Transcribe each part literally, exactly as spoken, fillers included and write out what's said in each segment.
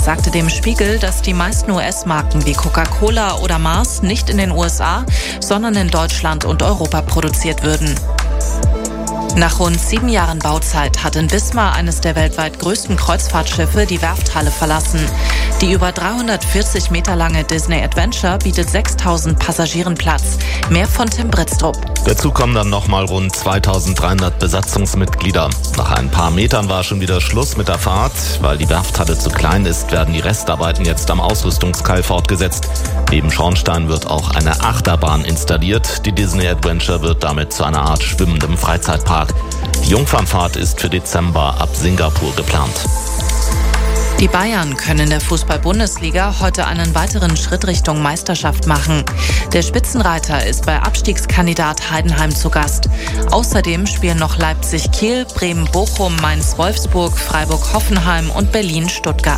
sagte dem Spiegel, dass die meisten U S-Marken wie Coca-Cola oder Mars nicht in den U S A, sondern in Deutschland und Europa produziert würden. Nach rund sieben Jahren Bauzeit hat in Wismar eines der weltweit größten Kreuzfahrtschiffe die Werfthalle verlassen. Die über dreihundertvierzig Meter lange Disney Adventure bietet sechstausend Passagieren Platz. Mehr von Tim Britztrup. Dazu kommen dann nochmal rund zweitausenddreihundert Besatzungsmitglieder. Nach ein paar Metern war schon wieder Schluss mit der Fahrt. Weil die Werfthalle zu klein ist, werden die Restarbeiten jetzt am Ausrüstungskai fortgesetzt. Neben Schornstein wird auch eine Achterbahn installiert. Die Disney Adventure wird damit zu einer Art schwimmendem Freizeitpark. Die Jungfernfahrt ist für Dezember ab Singapur geplant. Die Bayern können in der Fußball-Bundesliga heute einen weiteren Schritt Richtung Meisterschaft machen. Der Spitzenreiter ist bei Abstiegskandidat Heidenheim zu Gast. Außerdem spielen noch Leipzig-Kiel, Bremen-Bochum, Mainz-Wolfsburg, Freiburg-Hoffenheim und Berlin-Stuttgart.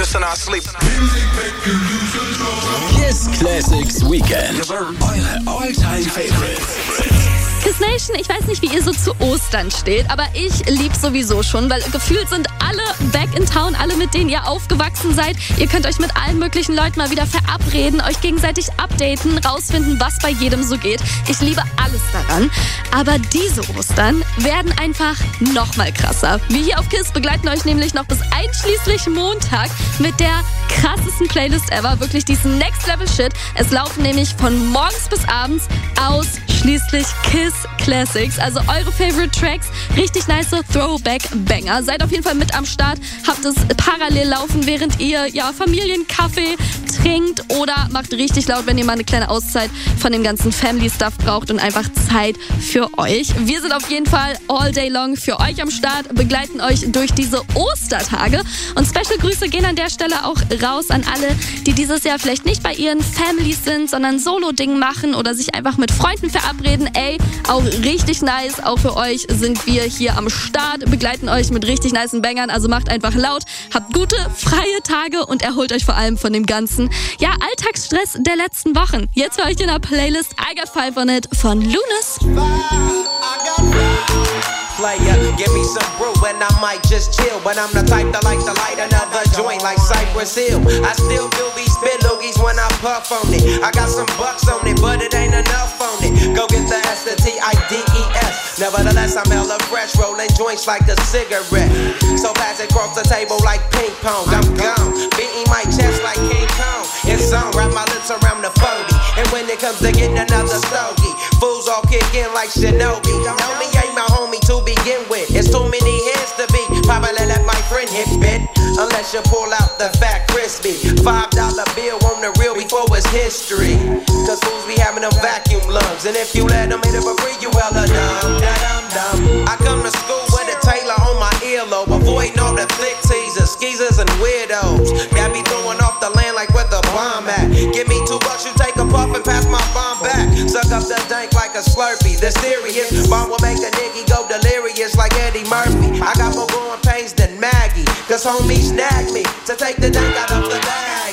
Kiss Classics Weekend. Eure All-Time Favorites. Kiss Nation, ich weiß nicht, wie ihr so zu Ostern steht, aber ich lieb's sowieso schon, weil gefühlt sind alle back in town, alle, mit denen ihr aufgewachsen seid. Ihr könnt euch mit allen möglichen Leuten mal wieder verabreden, euch gegenseitig updaten, rausfinden, was bei jedem so geht. Ich liebe alles daran. Aber diese Ostern werden einfach noch mal krasser. Wir hier auf Kiss begleiten euch nämlich noch bis einschließlich Montag mit der krassesten Playlist ever. Wirklich diesen Next Level Shit. Es laufen nämlich von morgens bis abends ausschließlich Kiss Classics, also eure Favorite Tracks, richtig nice Throwback-Banger. Seid auf jeden Fall mit am Start, habt es parallel laufen, während ihr ja Familienkaffee trinkt oder macht richtig laut, wenn ihr mal eine kleine Auszeit von dem ganzen Family-Stuff braucht und einfach Zeit für euch. Wir sind auf jeden Fall all day long für euch am Start, begleiten euch durch diese Ostertage und Special Grüße gehen an der Stelle auch raus an alle, die dieses Jahr vielleicht nicht bei ihren Families sind, sondern Solo-Ding machen oder sich einfach mit Freunden verabreden. Ey, auch richtig nice. Auch für euch sind wir hier am Start, begleiten euch mit richtig nicen Bangern. Also macht einfach laut, habt gute, freie Tage und erholt euch vor allem von dem ganzen, ja, Alltagsstress der letzten Wochen. Jetzt für euch in der Playlist I Got Five on It von Lunas. Player, give me some brew and I might just chill. But I'm the type that like to light another joint like Cypress Hill. I still do be spit loogies when I puff on it. I got some bucks on it, but it ain't enough on it. Go get the S, the T I D E S. Nevertheless, I'm hella fresh, rolling joints like a cigarette. So pass it across the table like ping pong. I'm gone, beating my chest like King Kong. It's on, wrap my lips around the phony. And when it comes to getting another stogie, fools all kick in like Shinobi. Know me ain't my homie to begin with. It's too many hands to be. Probably let my friend hit bit. Unless you pull out the fat crispy five dollar bill on the real before it's history. Cause fools be having them vacuum lungs. And if you let them hit it for free, you hella dumb, dumb, dumb. I come to school with a Taylor on my earlobe, avoiding all the thick teasers, skeezers and weirdos that be throwing off the land like where the bomb at. Give me two bucks, you take a puff and pass my bomb back. Suck up the dank like a Slurpee. The serious bomb will make the nigga go delirious like Eddie Murphy. I got more growing pains than Maggie, cause homie snagged me to take the dank out of the bag.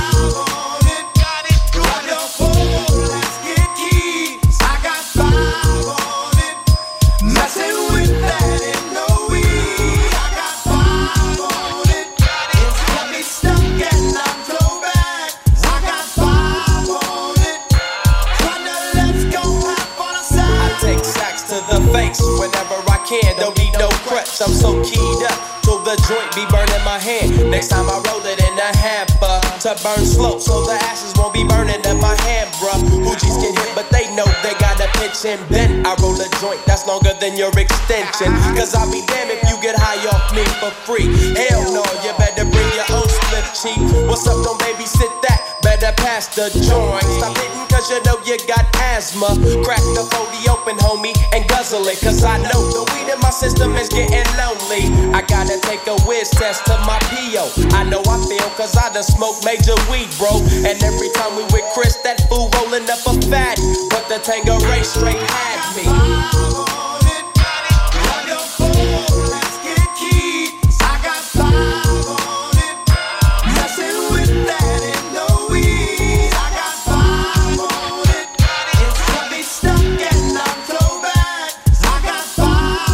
Whenever I can, don't need no crutch. I'm so keyed up, so the joint be burning my hand. Next time I roll it in a hamper to burn slow, so the ashes won't be burning in my hand, bruh. Hoogies get hit, but they know they gotta pitch and bend. I roll a joint that's longer than your extension. Cause I'll be damned if you get high off me for free. Hell no, you better bring your own split cheap. What's up, don't babysit that? Better pass the joint. Stop hitting cause you know you got asthma. Crack the forty open, homie, and guzzle it. Cause I know the weed in my system is getting lonely. I gotta take a whiz test to my P O. I know I feel cause I done smoked major weed, bro. And every time we with Chris, that fool rolling up a fat. But the Tangeray straight had me.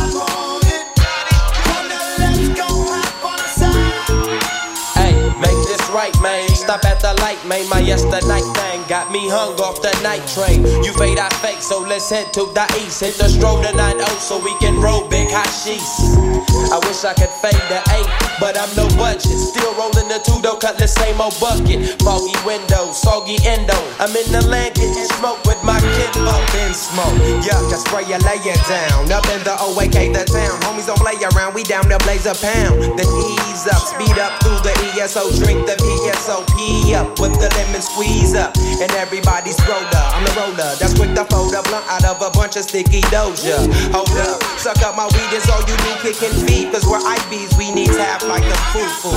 Make right, man. Stop at the light, man. My yesterday thing got me hung off the night train. You fade, I fake, so let's head to the east. Hit the stroll to nine oh so we can roll big hot sheets. I wish I could fade the eight, but I'm no budget. Still rolling the two though, cut the same old bucket. Foggy windows, soggy endo. I'm in the land getting smoke with my kid up in smoke. Yuck, I spray you, lay it down. Up in the O A K, the town. Homies don't play around, we down to blaze a pound. Then ease up, speed up through the E S O. Drink the P S O P up with the lemon squeeze up. And everybody's roller, I'm the roller. That's quick to fold a blunt out of a bunch of sticky doja. Hold up, suck up my weed, is all you need, kicking feet. Cause we're I Bs, we need tap like the foo-foo.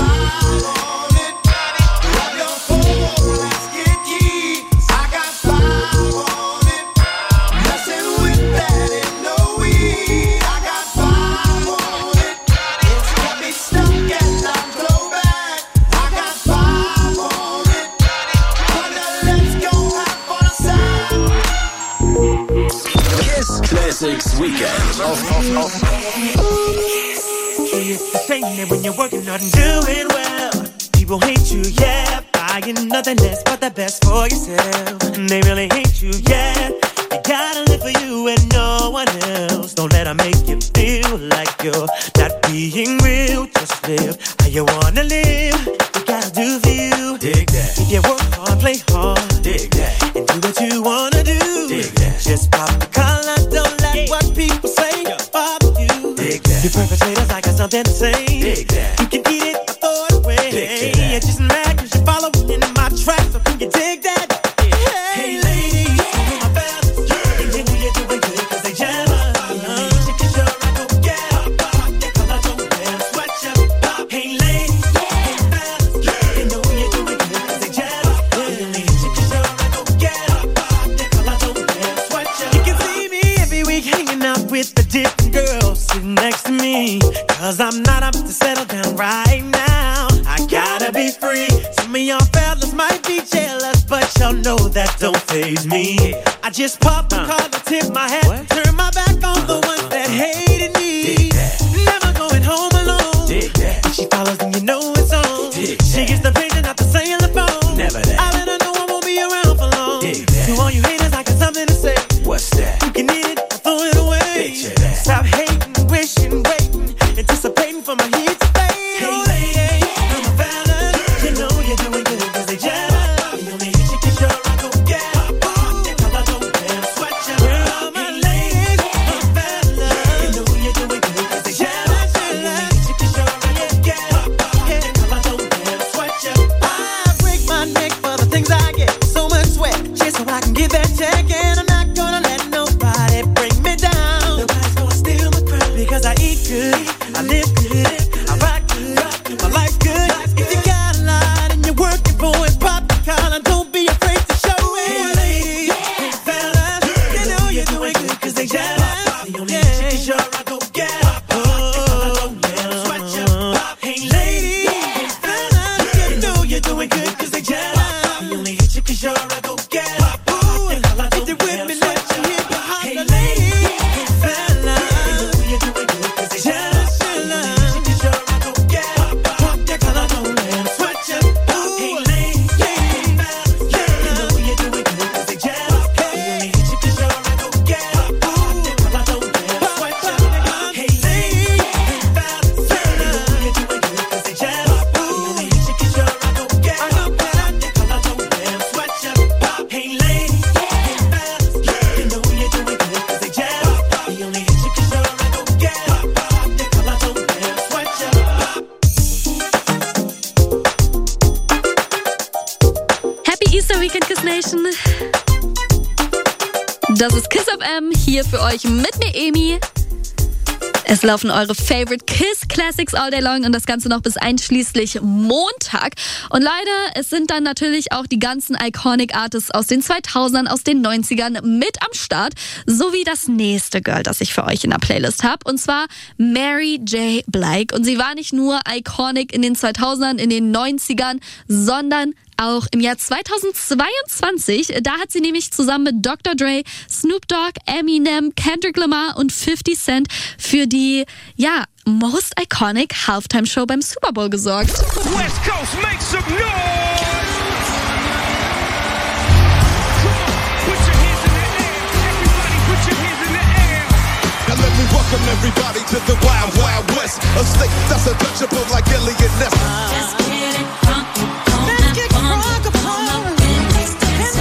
Classics Weekend. It's the same that when you're working hard and doing well, people hate you, yeah, buying nothing less but the best for yourself. And they really hate you, yeah. You gotta live for you and no one else. Don't let them make you feel like you're not being real. Just live how you wanna live. You gotta do for you. Dig that. If you work hard, play hard. Dig that. And do what you wanna do. Dig that. Just pop the collar, don't let yeah. what people say bother you. Dig that. Your perpetrators, I got something to say. Dig that. You can eat it or throw it away. Dig that. It's just mad cause you're following in my tracks. So can you dig that? Yeah. Hey, ladies, yeah. my fellas, yeah. And then you're doing good cause they jealous. Uh-huh. Cause you're right, go get up. They call I don't wear a sweatshirt. Hey, ladies, yeah. hey, fellas, yeah. And know you're doing good cause they jealous. Yeah. Cause you're right, go get up. They call I don't wear a sweatshirt. You can see me every week hanging out with the different girls sitting next to me. Cause I'm not up to settle down right now. I gotta be free. Some of y'all fellas might be jealous, but y'all know that don't faze me. I just pop the collar, tip my hat, what? Turn my back on the ones that hated me. Never going home alone. When she follows, then you know it's on. She gets the page and not the say on the phone. Never that. I let her know I won't be around for long. To all you haters, I got something to say. What's that? You can eat it or throw it away. Stop hating, wishing, waiting, anticipating for my heat to fade. Hey, lady, I'm a fella. You know you're doing good cause they jealous. You only hit you cause you're a go get up. They call I don't wear a sweatshirt. Girl, my ladies, I'm a fella. You know you're doing good cause they jealous. You only hit you cause you're a go get up. They call I don't wear a sweatshirt. I break my neck for the things I get. So much sweat, just so I can get that check. And I'm not gonna let nobody bring me down. Nobody's gonna steal my crown because I eat good, I live good, I rock good, my life's good. If you got a lot and you're working for it, pop the collar, don't be afraid to show it. Hey ladies, hey fellas, you know you're doing good cause they jealous. The only hit you cause you're a go get up. Oh, hey ladies, hey fellas, you know you're doing good cause they jealous. The only hit you cause you're a go get up. If you with me, let you hit the holler. Hey ladies, hey fellas, you know you're doing good cause they jealous. Cause you're a go get up. Pop your collar, don't let them sweat you. Hey ladies, hey fellas, you know you're doing good cause they jealous. The only hit you cause you're a go get up. Pop your collar, don't let them sweat you. Hey ladies, hey fellas, you know you're doing good cause they jealous. The only hit you cause you're a go get up. Pop your collar, don't let them sweat you. Hey ladies, hey fellas, you know you're doing good cause they jealous. The only hit you cause you're a go get up. Pop your collar, don't let them sweat you. Happy Easter Weekend, Kiss Nation. Das ist Kiss F M, hier für euch mit mir, Emi. Es laufen eure Favorite Kiss Classics all day long und das Ganze noch bis einschließlich Montag. Und leider, es sind dann natürlich auch die ganzen Iconic Artists aus den zweitausendern, aus den neunzigern mit am Start, sowie das nächste Girl, das ich für euch in der Playlist habe, und zwar Mary J. Blige. Und sie war nicht nur iconic in den zweitausendern, in den neunzigern, sondern auch im Jahr zweitausendzweiundzwanzig. Da hat sie nämlich zusammen mit Doktor Dre, Snoop Dogg, Eminem, Kendrick Lamar und fifty Cent für die, ja, Most Iconic Halftime Show beim Super Bowl gesorgt. West Coast, make some noise! everybody to the wild, wild west. A state that's untouchable like Elliot Ness. Let's get it crunk upon. Let's get crunk upon. In this dance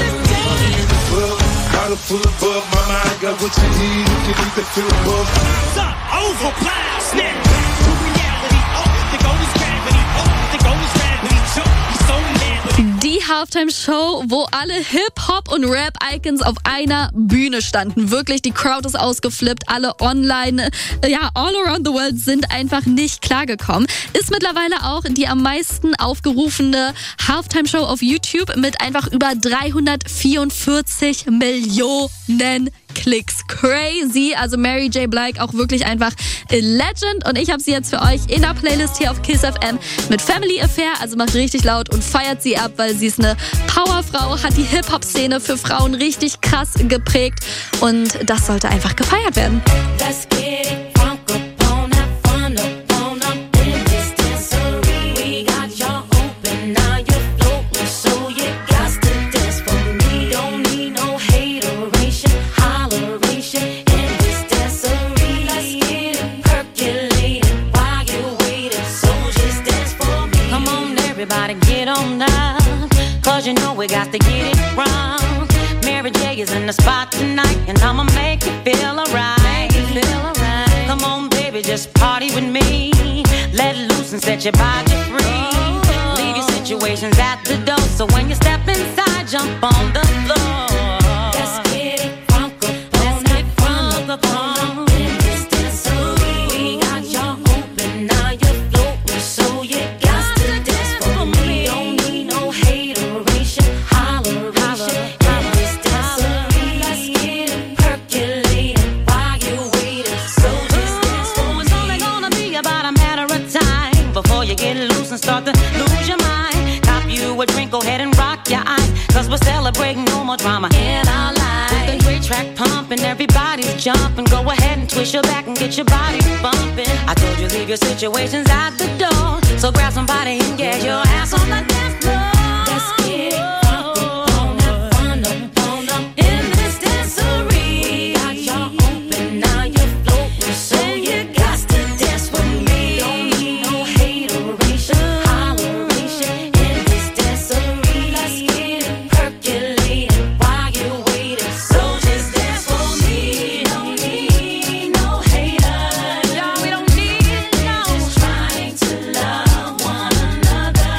arena. Full above my mind, got what you need if you need to feel above. It's over, plow, snap back to reality. Oh, the goal is gravity. Oh, the goal is gravity. Choke, he's so mad. Die Halftime-Show, wo alle Hip-Hop- und Rap-Icons auf einer Bühne standen. Wirklich, die Crowd ist ausgeflippt, alle online, ja, all around the world sind einfach nicht klargekommen. Ist mittlerweile auch die am meisten aufgerufene Halftime-Show auf YouTube mit einfach über dreihundertvierundvierzig Millionen Klicks. Crazy. Also Mary J. Blige auch wirklich einfach a Legend. Und ich habe sie jetzt für euch in der Playlist hier auf Kiss F M mit Family Affair. Also macht richtig laut und feiert sie ab, weil sie ist eine Powerfrau, hat die Hip-Hop-Szene für Frauen richtig krass geprägt. Und das sollte einfach gefeiert werden. Let's get it crunk upon, have fun upon up in this dancery. We got y'all open, now you're floating, so you got to dance for me. Don't need no hateration, holleration in this dancery. Let's get it percolated while you're waiting, so just dance for me. Come on, everybody, get on up, cause you know we got to get it wrong. Mary J is in the spot tonight, and I'ma make you feel alright. Feel alright. Come on, baby, just party with me. Let loose and set your body free. Leave your situations at the door, so when you step inside, jump on the floor. Let's get it crunk up, let's get crunk up on. In this dancery, we got y'all open, now you're floating, so you got to dance for me. Don't need no hateration, holleration. In this dancery, let's get it percolated while you're waiting, so just dance for me. It's only gonna be about a matter of time before you get loose and start to lose your mind. Cop you a drink, go ahead and rock your eyes, cause we're celebrating no more drama in our lives. With the great track pumping, everybody's jumping. Go ahead and twist your back and get your body bumping. I told you leave your situations at the door, so grab somebody and get your ass on the dance floor. Let's get it crunk upon, have fun upon up in this dancery. Got y'all open, now you're floating, so you got to dance with me. Don't need no hateration, holleration in this dancery. Let's get it percolated while you're waiting, so just dance for me. Don't need no haters, y'all, we don't need it, no. Just trying to love one another.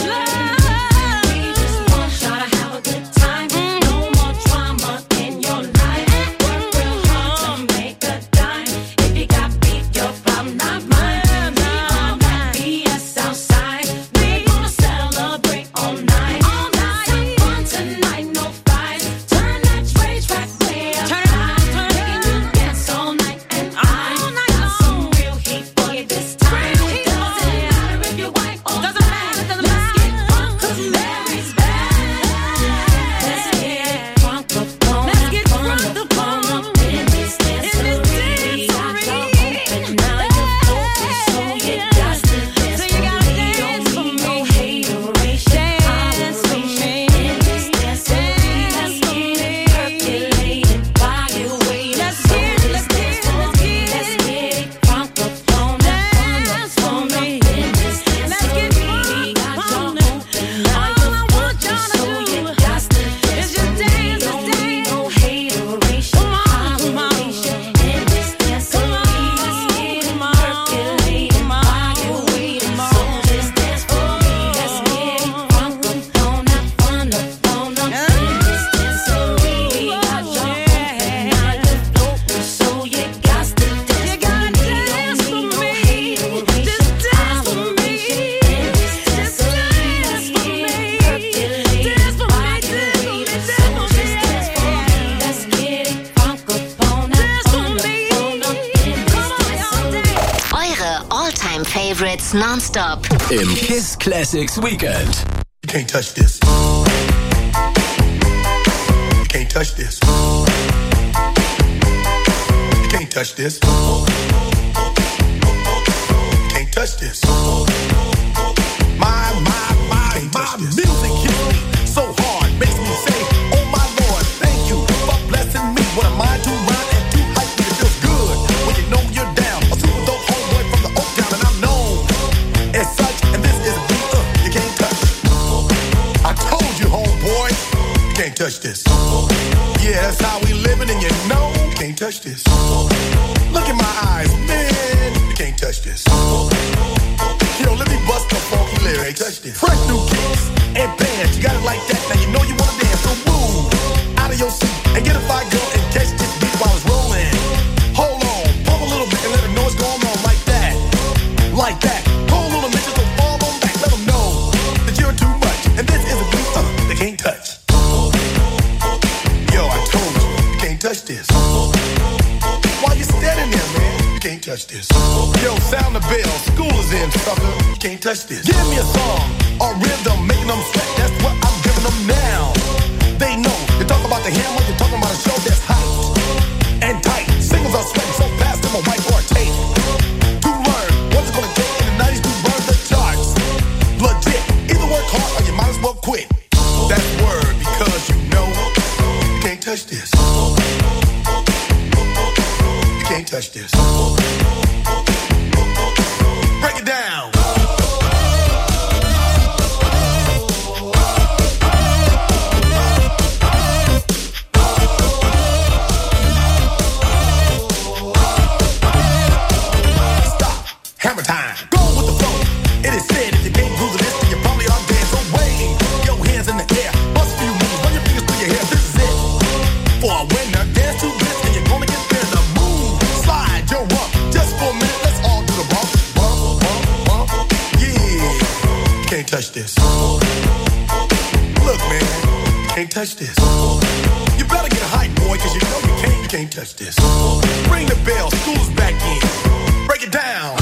Love. We just want y'all to have a good time. No more drama in your life. Work real hard to make a dime. If you got beef, your problem, not mine. Leave all that B S outside. We gonna celebrate all night. All night. Have fun tonight, no fights. Turn that train track way up high. Making you dance all night, and I got some real heat for you this time. Doesn't matter if you're white or black. Let's get crunk 'cause Mary's back. Let's get crunk upon, let's get crunk upon up in this dancery. We got y'all open, now you're floating, so you got to dance for me. Don't need no hateration, holleration in this dancery. Let's get it percolated while you're waiting, so just dance for me. Let's get it crunk upon, have fun upon up in this dancery. We got y'all open, now you're floating, so you got to dance for me. Don't need no hateration, holleration in this dancery. Let's get it percolated while you're waiting, so just dance for me. Let's get it crunk upon, have fun upon up in this dancery. We got y'all open, now you're floating, so you got to dance for me. Don't need no hateration, holleration in this dancery. Let's get it percolated while you're waiting, so just dance for me. Let's get it crunk upon, have fun upon up in this dancery. Eure All-Time-Favorites nonstop. Im Kiss Classics Weekend. You can't touch this. You can't touch this. You can't touch this. You can't touch this. My, my, my, my music hits me so hard, makes me say, oh my Lord, thank you for blessing me. What am I to rhyme and to hype me? It feels good when you know you're down. can't touch this. Yeah, that's how we living, and you know you can't touch this. Look in my eyes, man, you can't touch this. Yo, let me bust the funky lyrics. Touch this. Fresh new kicks and bands, you got it like that. Now you know you wanna dance, so move out of your seat and get a fire girl and catch this beat while it's rolling. Hold on, pump a little bit and let them know what's going on like that, like that. Pull a little bit, just don't fall on back. Let them know that you're too much, and this is a beat uh, they can't touch. Yo, I told you, you can't touch this. Why you standing there, man? You can't touch this. Yo, sound the bell, school is in, sucker. You can't touch this. Give me a song, a rhythm, making them sweat. That's what I'm giving them now. They know, you talk about the hammer, you're talking about a show that's hot and tight. Singles are sweating so fast, them a whiteboard tape. To learn, what's it gonna take in the nineties to burn the charts? Legit, either work hard or you might as well quit. That's word, because you know you can't touch this. You can't touch this. Break it down. Hammer time. Go with the flow. It is said if you can't groove to this, then you probably are dead. So wave your hands in the air. Bust a few moves. Run your fingers through your hair. This is it. For a winner, dance to this, and you're gonna get there. The move, slide your rump. Just for a minute, let's all do the bump, bump, bump, bump. Yeah, you can't touch this. Look, man, you can't touch this. You better get hype, boy, cause you know you can't, you can't touch this. Ring the bell, school's back in. Break it down.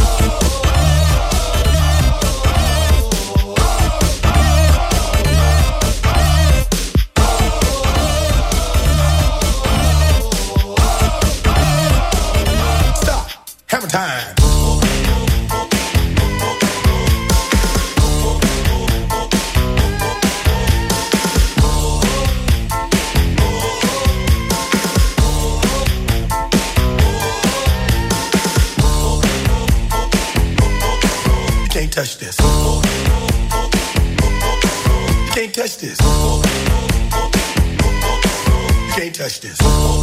Stop. Hammer time. Can't touch this. You can't touch this. You can't touch this.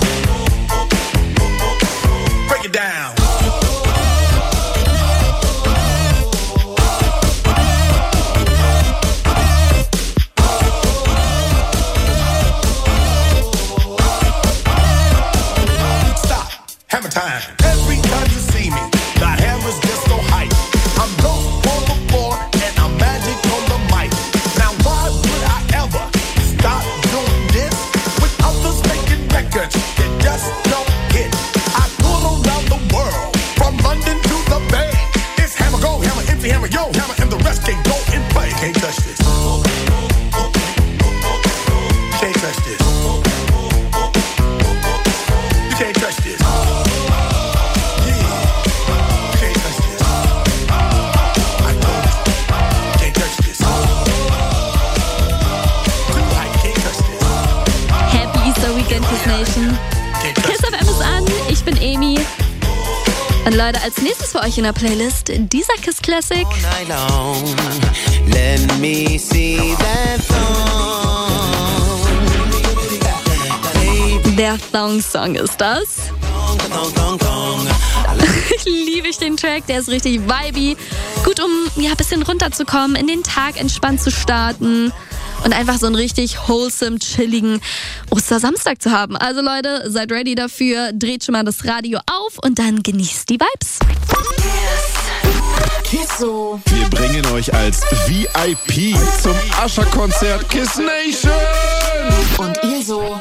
Break it down. Stop. Hammer time. Every time you see me, the hammer's just so hype. I'm dope on the floor and I'm magic on the mic. Now why would I ever stop doing this with others making records that just don't hit? I tour around the world from London to the Bay. It's hammer go, hammer empty, hammer yo, hammer, and the rest can go and play. Can't touch this. You can't touch this. You can't touch this. Weekend Kiss Nation. Kiss F M ist an, ich bin Emi. Und Leute, als nächstes für euch in der Playlist dieser Kiss Classic. Let me see that thong. Der Thong-Song ist das. Liebe ich den Track, der ist richtig vibey. Gut, um ja, ein bisschen runterzukommen, in den Tag entspannt zu starten. Und einfach so einen richtig wholesome, chilligen Ostersamstag zu haben. Also Leute, seid ready dafür. Dreht schon mal das Radio auf und dann genießt die Vibes. Kisso. Wir bringen euch als V I P zum Ascher-Konzert Kiss Nation. Und ihr so.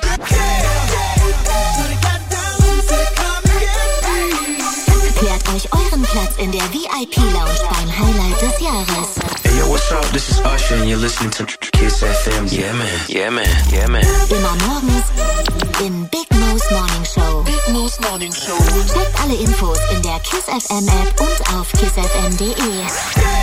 Klärt euch euren Platz in der V I P-Lounge beim Highlight des Jahres. Hey, yo, what's up? This is Usher and you're listening to Kiss F M. Yeah, man. Yeah, man. Yeah, man. Immer morgens in Big Mo's Morning Show. Big Mo's Morning Show. Checkt alle Infos in der Kiss F M App und auf kiss f m punkt d e.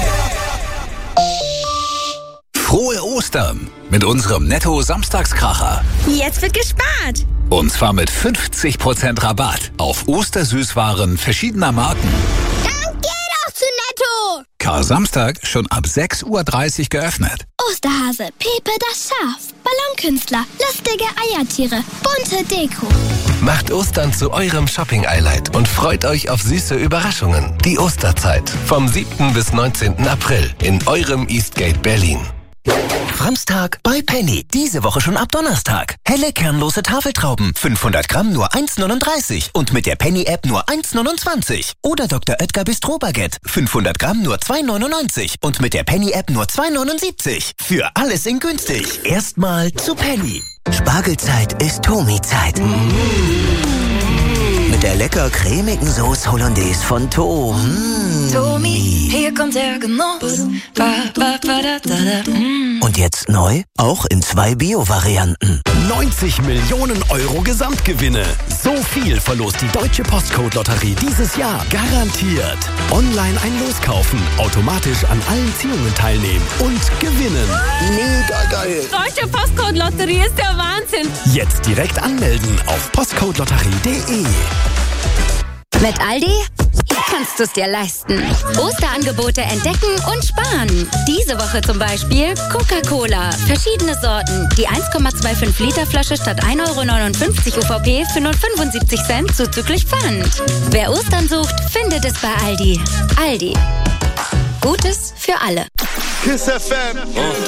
Frohe Ostern mit unserem Netto-Samstagskracher. Jetzt wird gespart. Und zwar mit fünfzig Prozent Rabatt auf Ostersüßwaren verschiedener Marken. Dann geh doch zu Netto. Kar Samstag schon ab sechs Uhr dreißig geöffnet. Osterhase, Pepe das Schaf. Ballonkünstler, lustige Eiertiere, bunte Deko. Macht Ostern zu eurem Shopping-Highlight und freut euch auf süße Überraschungen. Die Osterzeit vom siebten bis neunzehnten April in eurem Eastgate Berlin. Franztag bei Penny. Diese Woche schon ab Donnerstag. Helle kernlose Tafeltrauben. fünfhundert Gramm nur eins neununddreißig. Und mit der Penny-App nur eins neunundzwanzig. Oder Doktor Oetker Bistro Baguette. fünfhundert Gramm nur zwei neunundneunzig. Und mit der Penny-App nur zwei neunundsiebzig. Für alles in günstig. Erstmal zu Penny. Spargelzeit ist Tomi-Zeit. Mmh. Mit der lecker cremigen Sauce Hollandaise von Tom. Mmh. Tomi, hier kommt der Genuss. Ba, ba, ba, da, da, da. Mm. Und jetzt neu, auch in zwei Bio-Varianten. neunzig Millionen Euro Gesamtgewinne. So viel verlost die Deutsche Postcode-Lotterie dieses Jahr. Garantiert. Online ein Los kaufen, automatisch an allen Ziehungen teilnehmen und gewinnen. Mega geil. Deutsche Postcode-Lotterie ist der Wahnsinn. Jetzt direkt anmelden auf postcodelotterie punkt de. Mit Aldi kannst du es dir leisten. Osterangebote entdecken und sparen. Diese Woche zum Beispiel Coca-Cola. Verschiedene Sorten. Die eins Komma fünfundzwanzig Liter Flasche statt ein Euro neunundfünfzig U V P für nur fünfundsiebzig Cent zuzüglich Pfand. Wer Ostern sucht, findet es bei Aldi. Aldi. Gutes für alle. Kiss F M.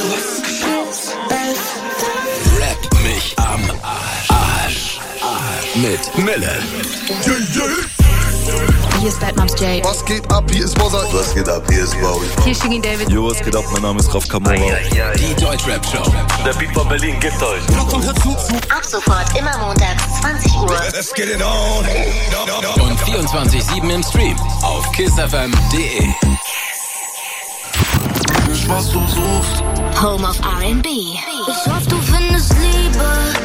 Rap mich am Arsch. Arsch. Arsch. Mit Mille. Hier ist Bad Moms J. Was geht ab? Hier ist Bossa. Was geht ab? Hier ist Bowie. Hier ist Shirin David. Jo, was geht ab? Mein Name ist Raf Kamora. Die Deutschrap Show. Der Beat von Berlin gibt euch. Ab sofort immer montags zwanzig Uhr. Let's get it on. Und vierundzwanzig sieben im Stream auf kissfm punkt de. Was du suchst. Home of R and B. Ich hoffe, du findest Liebe.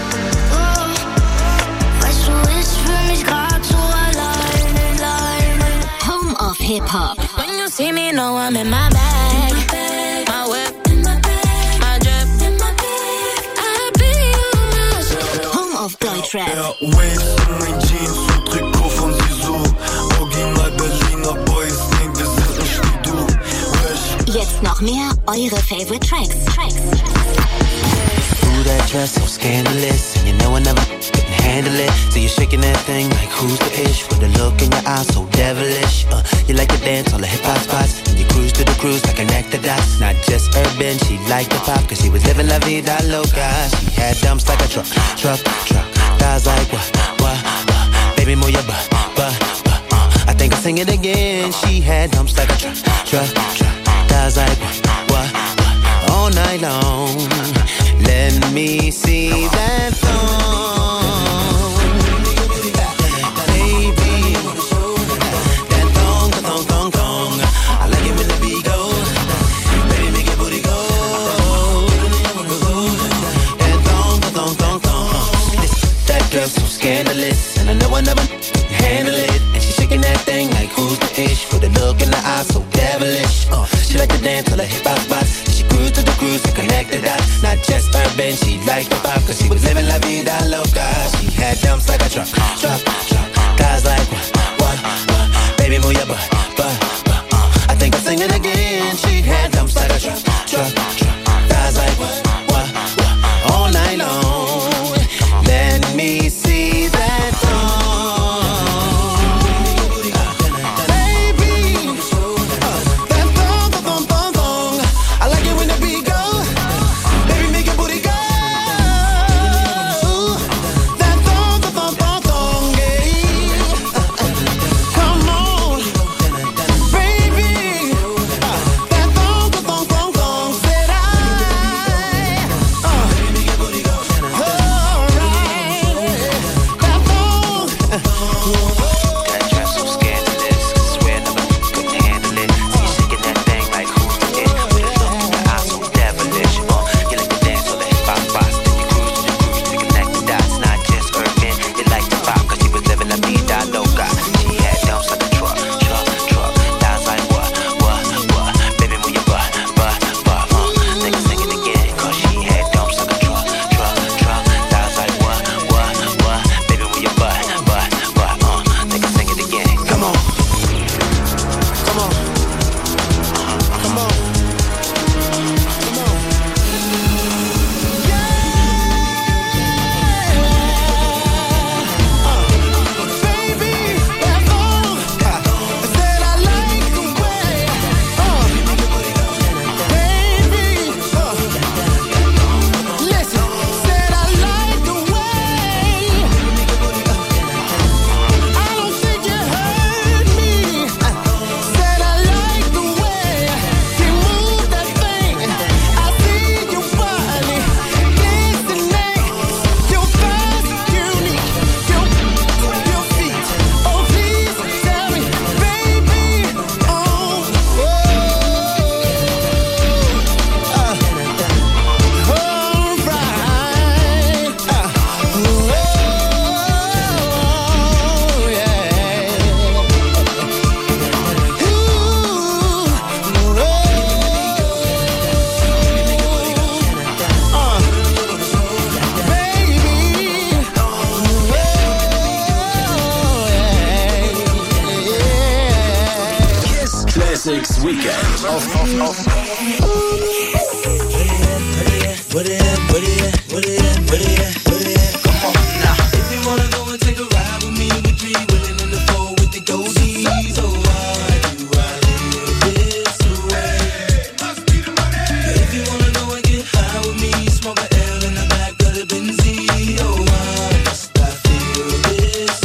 Oh. Weißt du, ich fühl mich grad so allein, allein. Home of Hip Hop. When you see me, know I'm in my bag. My whip, my drip. I be on my show. Home of Deutschrap. Der Waves in mein Jeans und Trikot von Sisu. Original Berliner Boys, nee, wir sind nicht wie du. Jetzt noch mehr eure Favorite Tracks. Tracks. Ooh, that dress so scandalous, and you know I never couldn't handle it. So you're shaking that thing like who's the ish? With a look in your eyes so devilish. Uh, you like to dance on the hip hop spots, and you cruise to the cruise like an actor dots. Not just urban, she liked the pop, cause she was living la vida loca. She had dumps like a truck, truck, truck. Thighs like what, what, what? Baby, move your butt, butt, butt. Uh, I think I'll sing it again. She had dumps like a truck, truck, truck. Thighs like what, what, what? All night long. Let me see that thong, baby. That thong, the thong, thong, thong. I like it when the beat goes. Baby, make your booty go. That thong, the thong, thong, thong. This, that girl's so scandalous, and I know I never handle it. And she's shaking that thing like who's the ish? With a look in the eyes so devilish. Uh, she like to dance till the hip hop spots. She cruise to the cruise to connect the dots. Not just urban, she liked the pop, cause she was living la vida loca. She had dumps like a truck, truck, truck. Guys like what, what, what? Baby, move your butt, butt, butt. Uh, I think I'll sing it again. She had dumps like a truck, truck, truck. Guys like what, what, what? All night long. Let me see that thong. Weekend auf, auf, auf. Put it in, put it in, put it in, put it in, put it in. Come on now. If you wanna go and take a ride with me, we three willing in the four with the goldies. Oh, why do I live this way? Must be the money. If you wanna go and get high with me, smoke a L in the back of the Benz. Oh, why must I feel this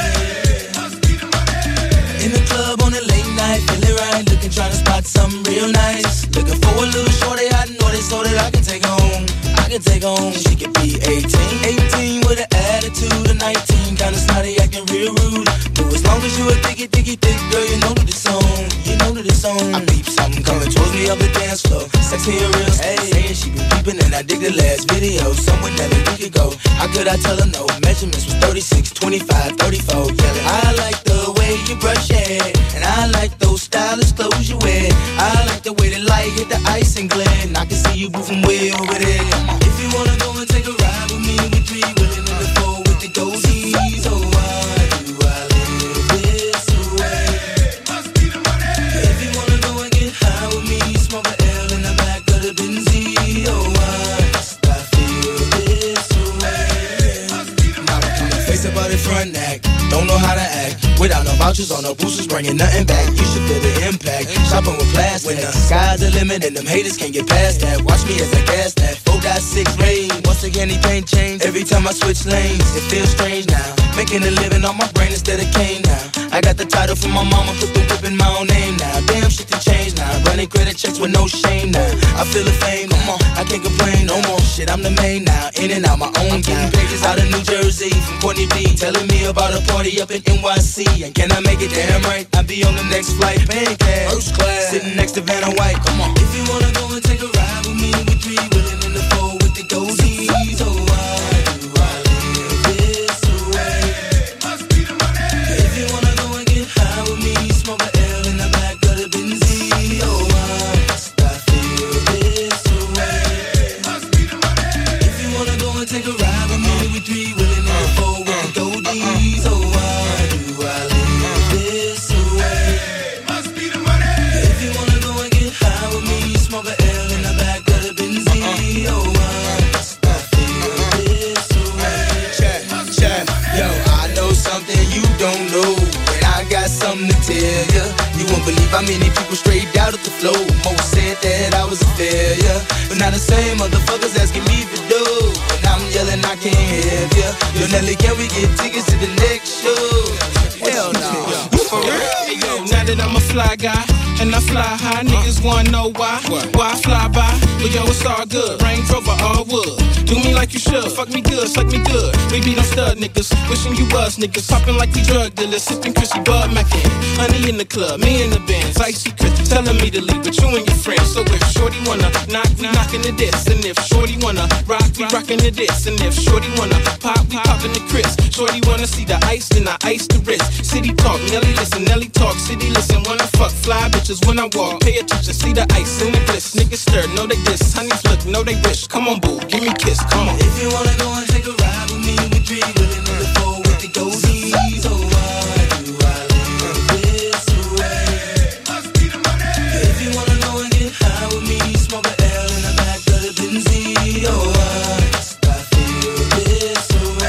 way? Must be the money. In the club on a late night, feeling right, looking, trying to spot something real nice. Looking for a little shorty, I know they so that I can take home. I can take home, she could be eighteen. eighteen with an attitude of nineteen, kinda snotty, acting real rude. But as long as you a diggy, diggy, thick girl, you know that it's on. You know that it's on. I peep something coming towards me up the dance floor. Sexy and real, hey, saying she been peeping and I dig the last video. Somewhere that a week ago, how could I tell her no? Measurements was thirty-six, twenty-five, thirty-four. Yelling, I like the way you brush your hair, and I like those stylish clothes you wear. I like the way the light hit the ice and glare, and I can see you moving way over there. If you wanna go and take a ride with me, we three willing in the four with the goldies. Oh, why do I live this way? Must be the money. If you wanna go and get high with me, smoke a L in the back of the Benz. Oh, why must I feel this way? Must be the money. Face about it front act, don't know how to act. Without no vouchers or no boosters, bringing nothing back. You should feel the impact. Shopping with plastic. When the sky's the limit and them haters can't get past that. Watch me as I gas that. four point six rain. Once again, anything change. Every time I switch lanes, it feels strange now. Making a living on my brain instead of cane now. I got the title from my mama, put the whip in my own name now. Damn, shit to change now. Running credit checks with no shame now. I feel the fame, come on, I can't complain no more. Shit, I'm the main now. In and out my own game. Pages out of New Jersey from Courtney B. Telling me about a party up in N Y C. And can I make it damn right? I'll be on the next flight, paying cash. First class, sitting next to Vanna White. Come on. If you wanna go and take a ride with me, we three willing in the four with the goldies. Oh, why do I live this way? Must be the money. If you wanna go and get high with me, smoke a L in the back of the Benz. Oh, why must I feel this way? Must be the money. If you wanna go and take a ride with me, we three willing in the four with the goldies. Oh, why do I live this way? Must be the money. If you wanna go and get high with me, smoke a L in the back of the Benz. Oh, why must I feel this way? Check, check. Yo, I know something you don't know, and I got something to tell ya. You won't believe how many people straight out of the flow. Most said that I was a failure, but now the same motherfuckers asking me for dough. And I'm yelling I can't help ya. Yo, Nelly, can we get tickets to the next show? Hell no. For real? Yo, now that I'm a fly guy and I fly high, niggas wanna know why. Why I fly by? But yo, it's all good. Range Rover, all wood. Do me like you should. Fuck me good, suck me good. We be them stud niggas. Wishing you was niggas. Popping like we drug dealers. Sipping Chrissy Bud Mackin. Honey in the club, me in the Benz. Icy Chris telling me to leave with you and your friends. So if Shorty wanna knock, we knockin' the diss. And if Shorty wanna rock, we rockin' the diss. And if Shorty wanna pop, we poppin' the Chris. Shorty wanna see the ice, then I ice the wrist. City talk, Nelly listen, Nelly talk. City listen, wanna fuck fly bitches when I walk. Pay attention, see the ice in the bliss. Niggas stir, know they diss. Honeys look, know they wish. Come on, boo, give me a kiss, come on. If you wanna go and take a ride with me, we three willing in the four with the goldies. Oh, why do I live this way? Must be the money. If you wanna go and get high with me, smoke a L in the back of the Benz. Oh, why must I feel this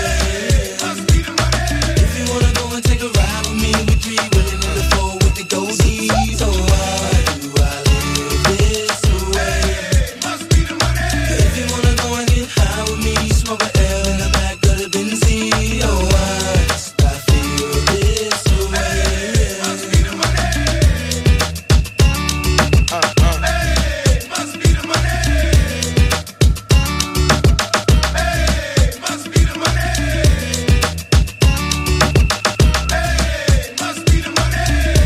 way? Must be the money. If you wanna go and take a ride with me, we three willing in the four with the goldies. Oh, why do I live this way? Must be the money. If you wanna go and get high with me, smoke a L in the back of the Benz. Oh, why must I feel this way? Must be the money. Uh, uh. Hey, must be the money. Hey, must be the money. Hey, must be the money.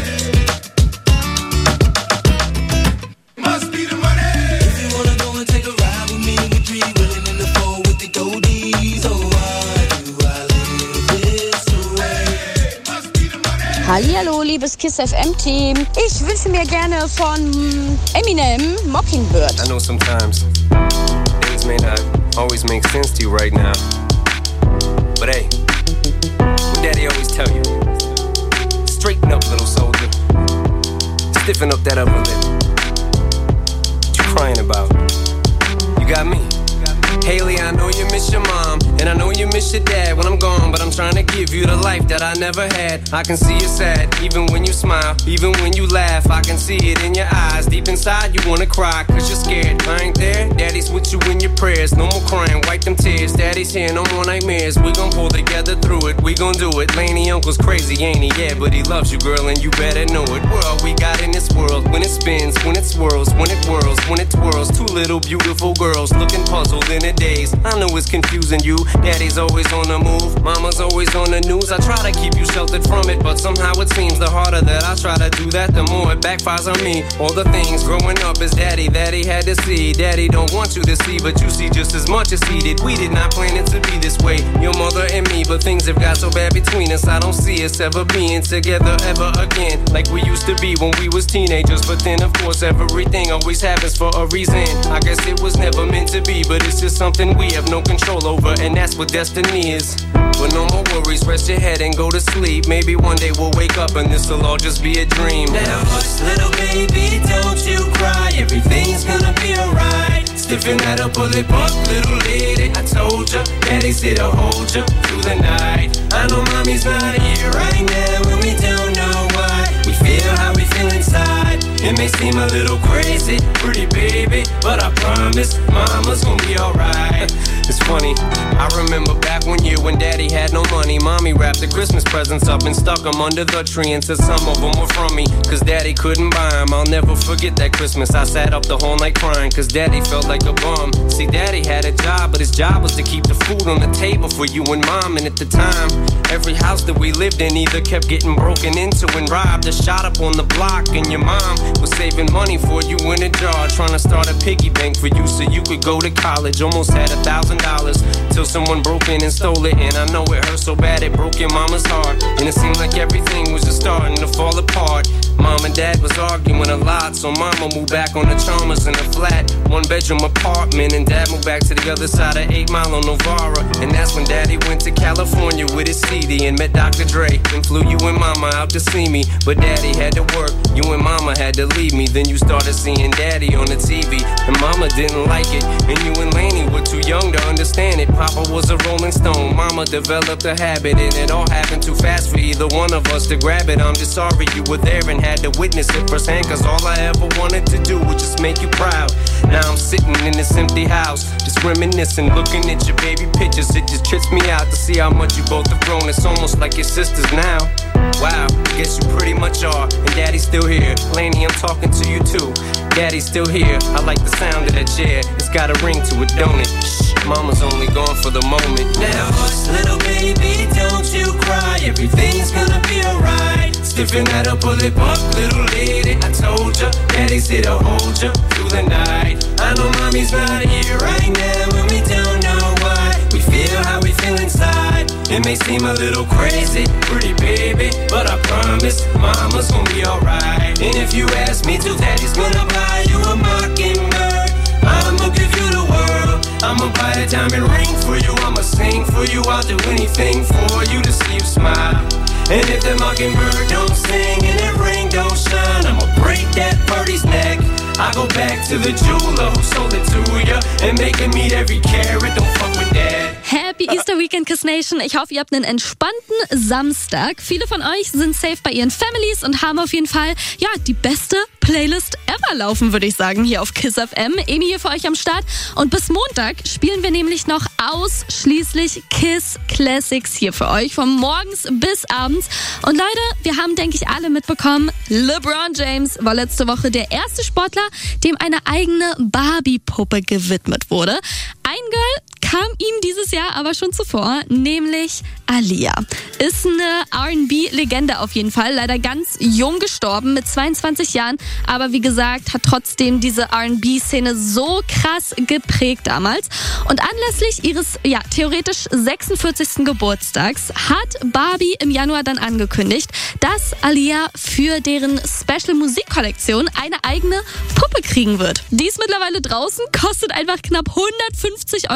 Must be the money. If you wanna go and take a ride with me, we three willing in the four with the goldies. Oh, why do I live this way? Must be the money. Hallihallo, liebes KISS F M-Team. Ich wünsche mir gerne von Eminem Mockingbird. I know sometimes things may not always make sense to you right now, but hey, what Daddy always tell you, straighten up, little soldier. Stiffen up that upper lip. What you crying about? You got me. Haley, I know you miss your mom, and I know you miss your dad when I'm gone, but I'm trying to give you the life that I never had. I can see you sad, even when you smile, even when you laugh, I can see it in your eyes. Deep inside, you wanna cry, cause you're scared. I ain't there, daddy's with you in your prayers. No more crying, wipe them tears. Daddy's here, no more nightmares. We gon' pull together through it, we gon' do it. Laney uncle's crazy, ain't he? Yeah, but he loves you, girl, and you better know it. We're all we got in this world, when it spins, when it swirls, when it whirls, when it twirls. Two little beautiful girls looking puzzled in a daze. I know it's confusing you. Daddy's always on the move, mama's always on the news. I try to keep you sheltered from it, but somehow it seems the harder that I try to do that, the more it backfires on me. All the things growing up as daddy that he had to see, daddy don't want you to see, but you see just as much as he did. We did not plan it to be this way, your mother and me, but things have got so bad between us. I don't see us ever being together ever again, like we used to be when we was teenagers. But then of course everything always happens for a reason. I guess it was never meant to be, but it's just something we have no control over, and that's what destiny is. But no more worries, rest your head and go to sleep. Maybe one day we'll wake up and this'll all just be a dream. Now hush, little baby, don't you cry. Everything's gonna be alright. Stiffen that upper lip up, little lady. I told ya, daddy's here to hold ya through the night. I know mommy's not here right now, and we don't know why. We feel how we feel inside. It may seem a little crazy, pretty baby, but I promise mama's gonna be alright. It's funny, I remember back one year when daddy had no money. Mommy wrapped the Christmas presents up and stuck them under the tree and said some of them were from me, cause daddy couldn't buy them. I'll never forget that Christmas. I sat up the whole night crying, cause daddy felt like a bum. See, daddy had a job, but his job was to keep the food on the table for you and mom. And at the time, every house that we lived in either kept getting broken into and robbed or shot up on the block. And your mom was saving money for you in a jar, trying to start a piggy bank for you so you could go to college. Almost had a thousand dollars till someone broke in and stole it. And I know it hurt so bad it broke your mama's heart, and it seemed like everything was just starting to fall apart. Mom and dad was arguing a lot, so mama moved back on the Chalmers in a flat one bedroom apartment, and dad moved back to the other side of eight Mile on Novara. And that's when daddy went to California with his C D and met Doctor Dre and flew you and mama out to see me. But daddy had to work, you and mama had to leave me. Then you started seeing daddy on the T V, and mama didn't like it, and you and Laney were too young to understand it. Papa was a Rolling Stone, mama developed a habit, and it all happened too fast for either one of us to grab it. I'm just sorry you were there and had to witness it firsthand, cause all I ever wanted to do was just make you proud. Now I'm sitting in this empty house, just reminiscing, looking at your baby pictures. It just trips me out to see how much you both have grown. It's almost like your sisters now. Wow, guess you pretty much are, and daddy's still here. Laney, I'm talking to you too. Daddy's still here, I like the sound of that chair. It's got a ring to it, don't it? Shh, mama's only gone for the moment. Now hush, little baby, don't you cry. Everything's gonna be alright. Stiffen that upper lip up, little lady. I told ya, daddy's here to hold ya through the night. I know mommy's not here right now, and we don't know why. We feel how we feel inside. It may seem a little crazy, pretty baby, but I promise mama's gonna be alright. And if you ask me to, daddy's gonna buy you a mockingbird. I'ma give you the world. I'ma buy a diamond ring for you. I'ma sing for you. I'll do anything for you to see you smile. And if the mockingbird don't sing and that ring don't shine, I'ma break that birdie's neck. I go back to the jeweler who sold it to ya and make him meet every carat. Don't fuck with that. Happy Easter Weekend, Kiss Nation. Ich hoffe, ihr habt einen entspannten Samstag. Viele von euch sind safe bei ihren Families und haben auf jeden Fall, ja, die beste Playlist ever laufen, würde ich sagen, hier auf Kiss F M. Emi hier für euch am Start. Und bis Montag spielen wir nämlich noch ausschließlich Kiss Classics hier für euch, von morgens bis abends. Und Leute, wir haben, denke ich, alle mitbekommen, LeBron James war letzte Woche der erste Sportler, dem eine eigene Barbie-Puppe gewidmet wurde. Ein Girl kam ihm dieses Jahr aber schon zuvor, nämlich Aaliyah. Ist eine R and B-Legende auf jeden Fall, leider ganz jung gestorben, mit zweiundzwanzig Jahren, aber wie gesagt, hat trotzdem diese R and B-Szene so krass geprägt damals. Und anlässlich ihres, ja, theoretisch sechsundvierzigsten Geburtstags hat Barbie im Januar dann angekündigt, dass Aaliyah für deren Special-Musik-Kollektion eine eigene Puppe kriegen wird. Die ist mittlerweile draußen, kostet einfach knapp hundertfünfzig Euro das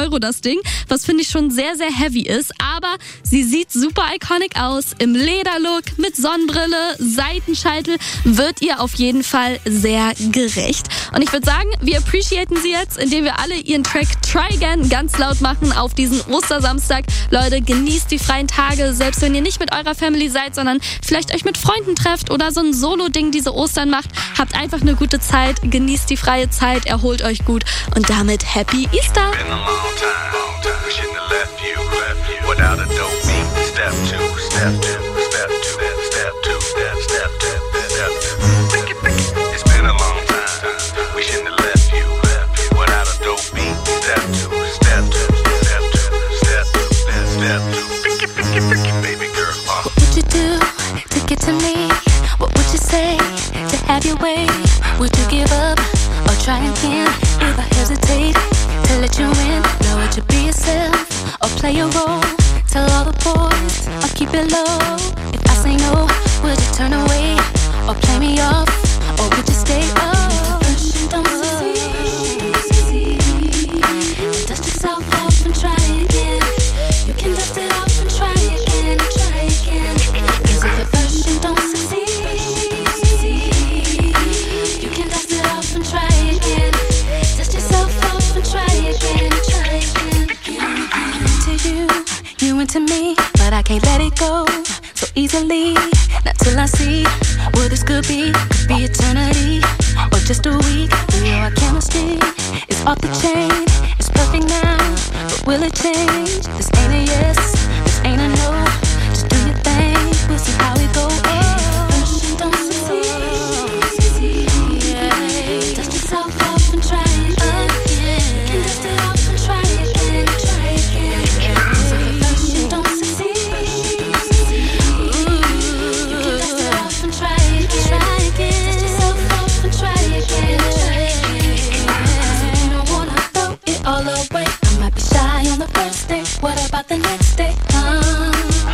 Ding, was finde ich schon sehr, sehr heavy ist. Aber sie sieht super iconic aus. Im Lederlook, mit Sonnenbrille, Seitenscheitel wird ihr auf jeden Fall sehr gerecht. Und ich würde sagen, wir appreciaten sie jetzt, indem wir alle ihren Track Try Again ganz laut machen auf diesen Ostersamstag. Leute, genießt die freien Tage, selbst wenn ihr nicht mit eurer Family seid, sondern vielleicht euch mit Freunden trefft oder so ein Solo-Ding diese Ostern macht. Habt einfach eine gute Zeit, genießt die freie Zeit, erholt euch gut und damit Happy Easter! What would you do to get to me? What would you say to have your way? Would you give up or try again? If I hesitate to let you in, now would you be yourself or play a role? Tell all the boys or keep it low. If I say no, would you turn away or play me off? Or would you stay up? Don't succeed. Dust yourself off and try again. You can dust it off and try again, try again. Cause if at first you don't succeed, you can dust it off and try again. Dust yourself off and try again, try again. I'm into you, you into me, but I can't let it go so easily. Not till I see what this could be. Could be eternity or just a week. We know our chemistry is off the chain. It's perfect now, but will it change? This ain't a yes, this ain't a no. Just do your thing, we'll see how it goes. Oh, don't succeed. Yeah. Dust yourself off and try again. You can dust it off and try again, try again. So at first you don't succeed. Ooh, you can dust it off and try again, try again. Dust yourself off and try again, try again. You don't wanna throw it all away. I might be shy on the first day. What about the next day? Uh,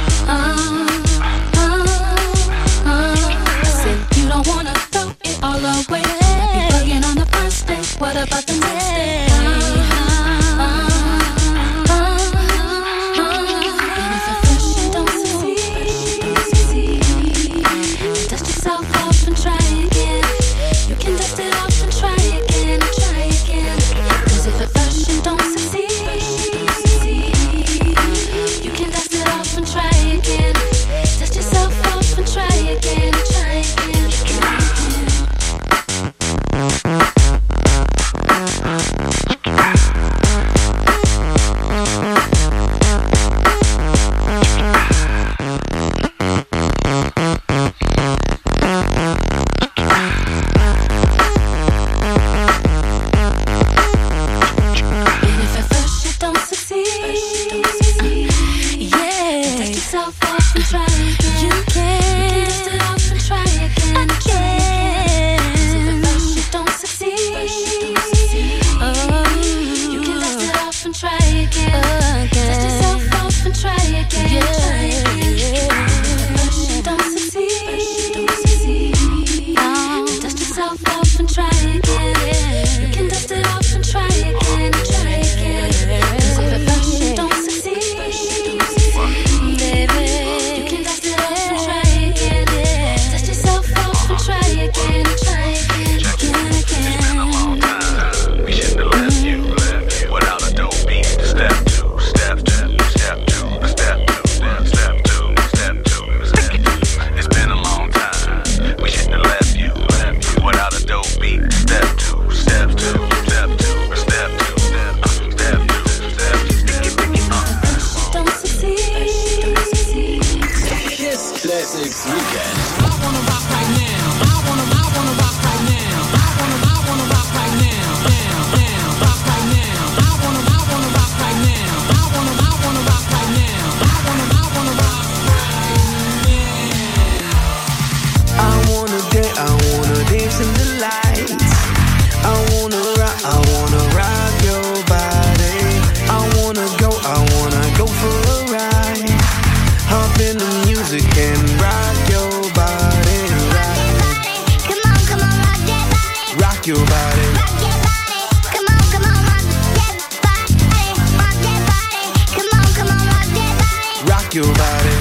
rock your body.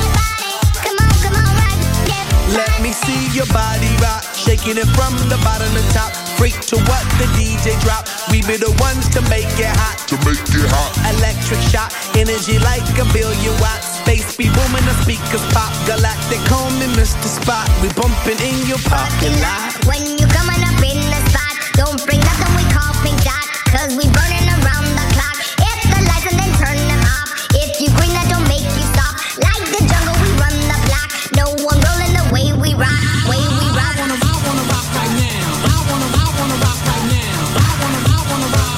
Let me see your body rock, shaking it from the bottom to top. Freak to what the D J drop. We be the ones to make it hot. To make it hot. Electric shock, energy like a billion watts. Space be booming, the speakers pop. Galactic, call me Mister Spot. We bumping in your parking lot. When you coming up in the spot, don't bring nothing we call pink dot, cause we burning around the clock. Hit the lights and then turn them off. If you green, that don't make you stop. Like the jungle, we run the block. No one rolling the way we rock, way we rock. I wanna, I wanna rock right now. I wanna, I wanna rock right now. I wanna, I wanna rock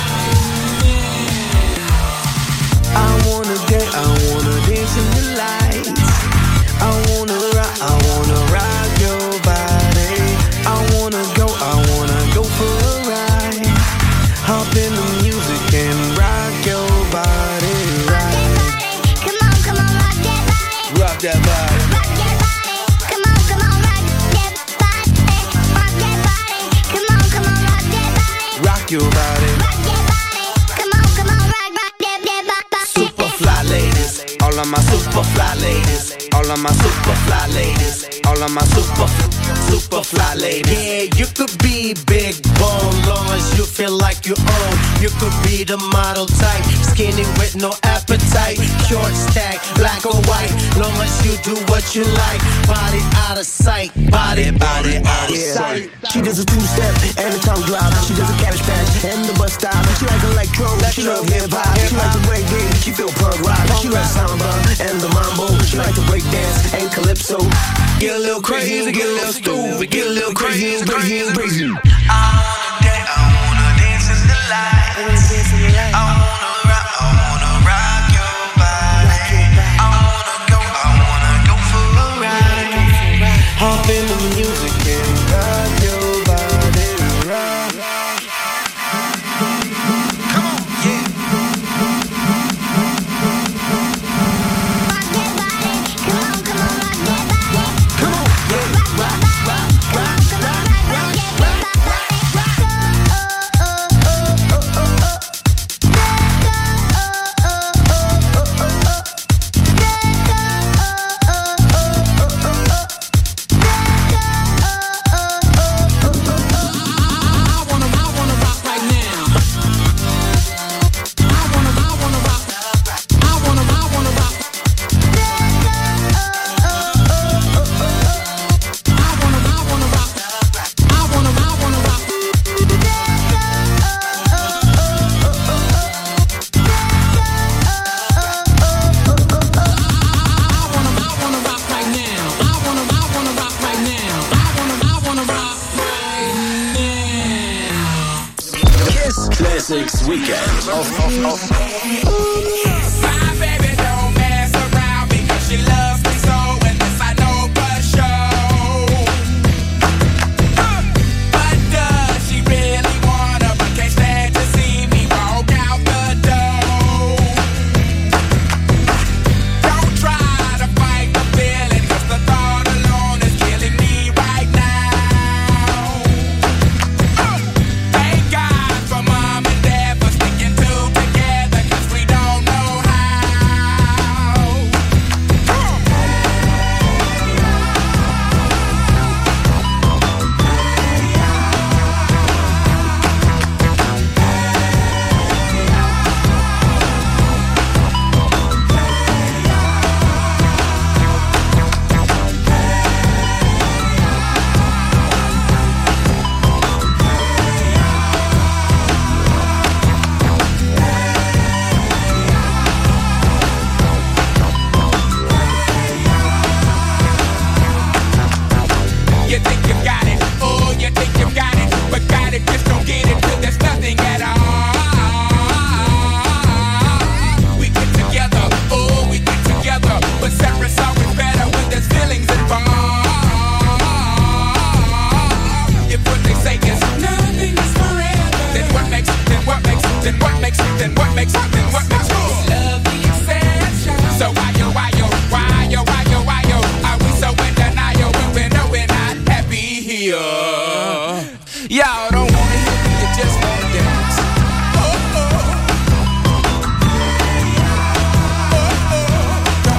right now. I wanna get, I wanna dance in the lights. I wanna rock, I wanna rock your body. I wanna go, I wanna go for a ride. Hop in the music and rock your body, right? Come on, come on, rock that body. Rock that body. Rock that body. Come on, come on, rock that body. Rock that body. Come on, come on, rock that body. Rock your body. Rock that body. Come on, come on, rock, rock that, that body. Super fly ladies, all of my super fly ladies, all of my super fly ladies, all of my super, super fly ladies. Yeah, you could be big bone, long as you feel like you own. You could be the model type, skinny with no appetite, short stack, black or white, long as you do what you like. Body out of sight, body, body out of sight. She does a two-step and a tongue drop. She does a cabbage patch and the bus stop. She like electro, she love hip-hop. She like the reggae, she feel punk rock. She like samba and the mambo. She like to break dance and calypso. Get a little crazy, get a little stupid, get a little crazy, crazy, crazy. I wanna dance, I wanna dance in the lights. I wanna rock, I wanna rock your body. I wanna go, I wanna go for a ride. Hop in the music and rock your body, rock. Come on, yeah. Rock that body. Come on, come on, rock that body. Come on, yeah. Rock, rock, rock, rock, come on, rock, rock that body. Oh, oh, oh, oh, oh, oh. Classics Weekend auf, auf, auf. My baby don't mess around because she loves me so, and this I know for sure. Uh, but does she really wanna, but can't stand to see me walk out the door? Don't try to fight the feeling, cause the thought alone is killing me right now. Uh, thank God for mom and dad for sticking two together, cause we don't know how. You think you got it, oh, you think you got it, but got it, just don't get it till there's nothing at all. We get together, oh, we get together, but separate's always better when there's feelings involved. If what they say is nothing is forever, then what makes, then what makes, then what makes, then what makes, then what makes love the exception? So why yo, why yo, why yo, why yo, why yo, are we so in denial when we know we're not happy here? Y'all don't wanna hear me, you just wanna dance. Oh, oh. Oh, oh.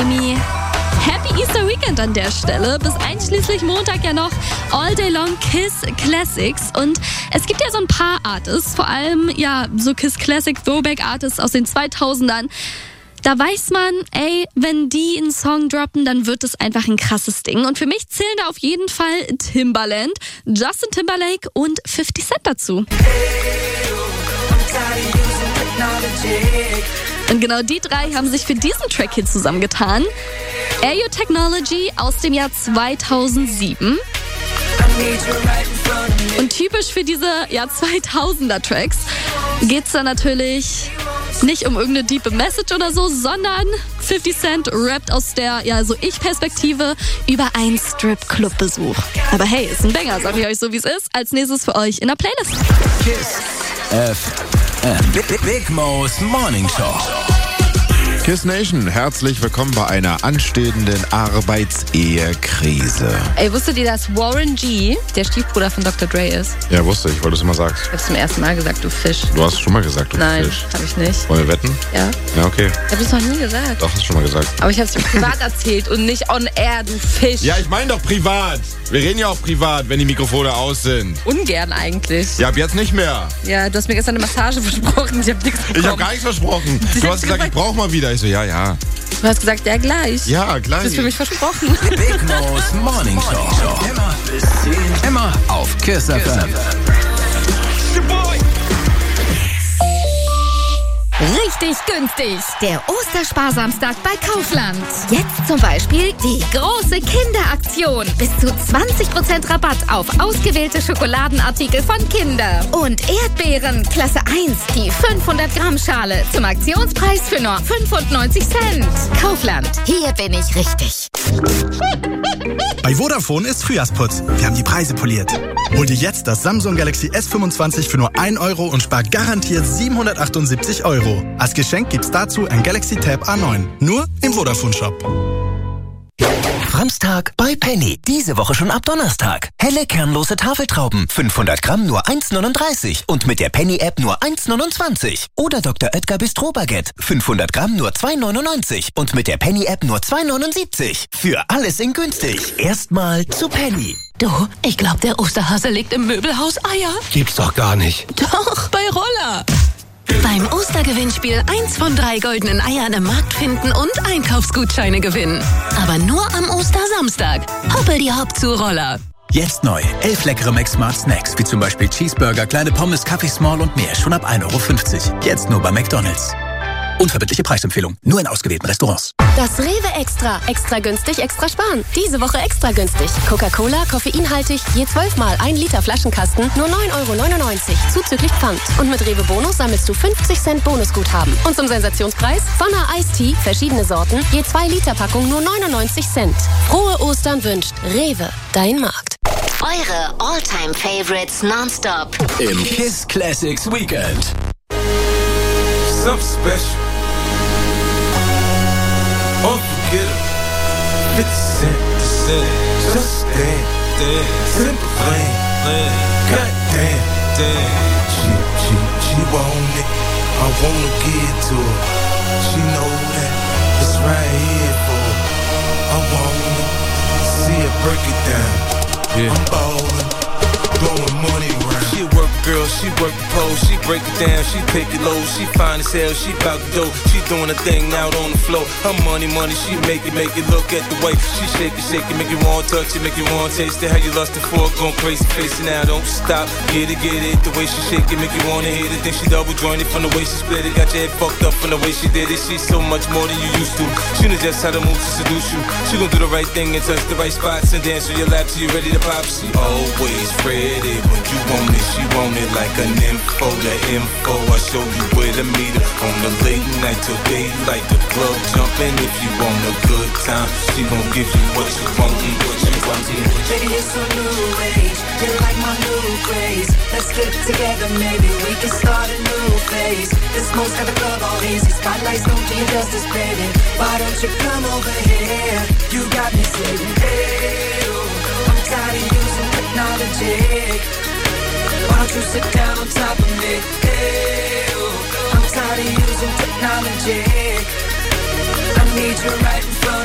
Jamie. Happy Easter Weekend an der Stelle. Bis einschließlich Montag ja noch All Day Long Kiss Classics. Und es gibt ja so ein paar Artists, vor allem ja so Kiss Classic Throwback Artists aus den zweitausendern. Da weiß man, ey, wenn die einen Song droppen, dann wird es einfach ein krasses Ding. Und für mich zählen da auf jeden Fall Timbaland, Justin Timberlake und fifty Cent dazu. Und genau die drei haben sich für diesen Track hier zusammengetan. Ayo Technology aus dem Jahr zweitausendsieben. Und typisch für diese ja, zweitausender-Tracks geht's dann natürlich nicht um irgendeine diepe Message oder so, sondern fifty Cent rappt aus der, ja, so Ich-Perspektive über einen Strip-Club-Besuch. Aber hey, ist ein Banger, sag ich euch so, wie es ist. Als nächstes für euch in der Playlist. Kiss F M. Big, Big Mo's Morning Show. Kiss Nation, herzlich willkommen bei einer anstehenden Arbeitsehekrise. Ey, wusstet ihr, dass Warren G der Stiefbruder von Doktor Dre ist? Ja, wusste ich, weil du es immer sagst. Ich hab's zum ersten Mal gesagt, du Fisch. Du hast es schon mal gesagt, du Nein, Fisch. Nein, hab ich nicht. Wollen wir wetten? Ja. Ja, okay. Ich hab das noch nie gesagt. Doch, hast du schon mal gesagt. Aber ich hab's dir privat erzählt und nicht on air, du Fisch. Ja, ich meine doch privat. Wir reden ja auch privat, wenn die Mikrofone aus sind. Ungern eigentlich. Ja, ab jetzt nicht mehr. Ja, du hast mir gestern eine Massage versprochen, ich hab nichts bekommen. Ich hab gar nichts versprochen. Du Du hast gesagt, ich brauch mal wieder. Ich so, ja, ja. Du hast gesagt, ja gleich. Ja, gleich. Das ist für mich versprochen. Big Mo's Morning Show. Immer bis zehn. Immer auf Kiss F M. Richtig günstig. Der Ostersparsamstag bei Kaufland. Jetzt zum Beispiel die große Kinderaktion. Bis zu zwanzig Prozent Rabatt auf ausgewählte Schokoladenartikel von Kinder. Und Erdbeeren Klasse eins, die fünfhundert Gramm Schale zum Aktionspreis für nur fünfundneunzig Cent. Kaufland, hier bin ich richtig. Bei Vodafone ist Frühjahrsputz. Wir haben die Preise poliert. Hol dir jetzt das Samsung Galaxy S fünfundzwanzig für nur ein Euro und spar garantiert siebenhundertachtundsiebzig Euro. Als Geschenk gibt's dazu ein Galaxy Tab A neun. Nur im Vodafone-Shop. Samstag bei Penny. Diese Woche schon ab Donnerstag. Helle kernlose Tafeltrauben. fünfhundert Gramm nur eins neununddreißig. Und mit der Penny-App nur eins neunundzwanzig. Oder Doktor Oetker Bistro Baguette. fünfhundert Gramm nur zwei neunundneunzig. Und mit der Penny-App nur zwei neunundsiebzig. Für alles in günstig. Erstmal zu Penny. Du, ich glaube, der Osterhase legt im Möbelhaus Eier. Gibt's doch gar nicht. Doch, bei Roller. Beim Ostergewinnspiel eins von drei goldenen Eiern im Markt finden und Einkaufsgutscheine gewinnen. Aber nur am Ostersamstag. Hoppel die Hopp zu Roller. Jetzt neu. Elf leckere Mac Smart Snacks, wie zum Beispiel Cheeseburger, kleine Pommes, Kaffee Small und mehr. Schon ab ein Euro fünfzig. Jetzt nur bei McDonald's. Unverbindliche Preisempfehlung. Nur in ausgewählten Restaurants. Das Rewe Extra. Extra günstig, extra sparen. Diese Woche extra günstig. Coca-Cola, koffeinhaltig, je zwölf Mal ein Liter Flaschenkasten, nur neun Euro neunundneunzig, zuzüglich Pfand. Und mit Rewe Bonus sammelst du fünfzig Cent Bonusguthaben. Und zum Sensationspreis Sonner Eistee, verschiedene Sorten, je zwei Liter Packung, nur neunundneunzig Cent. Frohe Ostern wünscht Rewe, dein Markt. Eure All-Time-Favorites nonstop. Im Kiss Classics Weekend. Something special. Unforgettable. fifty Cent. Just damn. Simple plan. Goddamn. She, she, she want it. I wanna give to her. She know that it's right here for her. I wanna see her break it down. Yeah. I'm ballin', blowing money around. She a work girl, she work the pole, she break it down, she pick it low, she fine as hell, she bout the dough, she doing her thing out on the floor. Her money, money, she make it, make it look at the way she shake it, shake it, make you want to touch it, make you want to taste it. How you lustin' for it, going crazy, facing now, don't stop, get it, get it. The way she shake it, make you wanna hit it. Then she double jointed from the way she split it, got your head fucked up from the way she did it. She's so much more than you used to. She knows just how to move to seduce you. She gon' do the right thing and touch the right spots and dance on your lap till you ready to pop. She always ready when you want it, she want it like an info, the info. I show you where to meet her on the late night till daylight. The club jumping if you want a good time. She gon' give you what you want and what you want. Baby, it's a new age. You like my new craze. Let's get together, maybe we can start a new phase. This most got the club all hazy. Spotlights don't do you justice, baby. Why don't you come over here? You got me saying, hey, oh, I'm tired of using technology. Why don't you sit down on top of me? Hey, oh, I'm tired of using technology. I need you right in front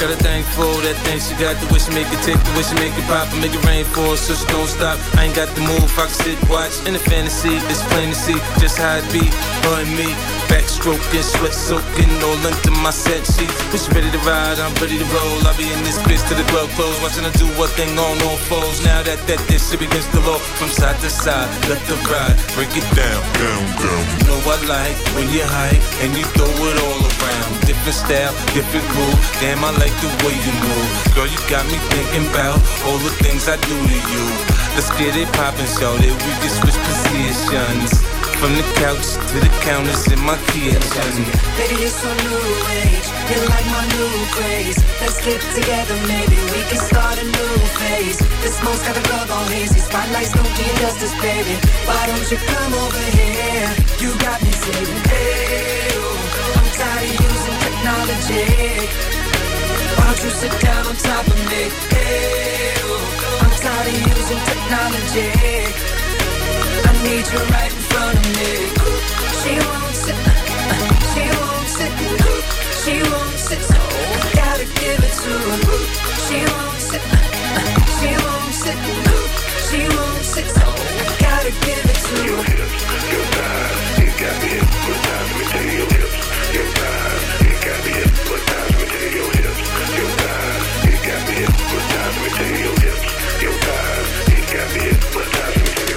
got a thing for that thing she got. The wish make it tick, the wish make it pop, and make it rain for her, so she don't stop. I ain't got the move, I can sit, watch. In the fantasy, it's plain to see just how it be, her and me. Backstroking, sweat soaking, all into my set sheets. When she ready to ride, I'm ready to roll. I'll be in this bitch till the glove close, watching her do what thing on all foes. Now that that this shit begins to roll from side to side, let the ride, break it down, down, down. You know I like when you hype and you throw it all around. Different style, different groove. Damn, I like the way you move. Girl, you got me thinking about all the things I do to you. Let's get it poppin', show that we can switch positions. From the couch to the counters in my kitchen. Baby, you're so new age. You're like my new craze. Let's get together, maybe we can start a new phase. This smoke's got the glove on hazy. Spotlights don't do you justice, baby. Why don't you come over here? You got me saying, hey, oh, I'm tired of using technology. Why don't you sit down on top of me? Hey, oh, I'm tired of using technology. I need you right in front of me. She won't sit, she won't sit, she won't sit, so gotta give it to her. She won't sit, she won't sit, she won't sit, so gotta give it to her. Your hips, your thighs, you got me hypnotized. Let me tell you, your hips, your thighs, you got me hypnotized. Let me tell you, your hips, your thighs, you got me hypnotized. Let me tell you, your hips, your thighs, you got me hypnotized. Let me tell you.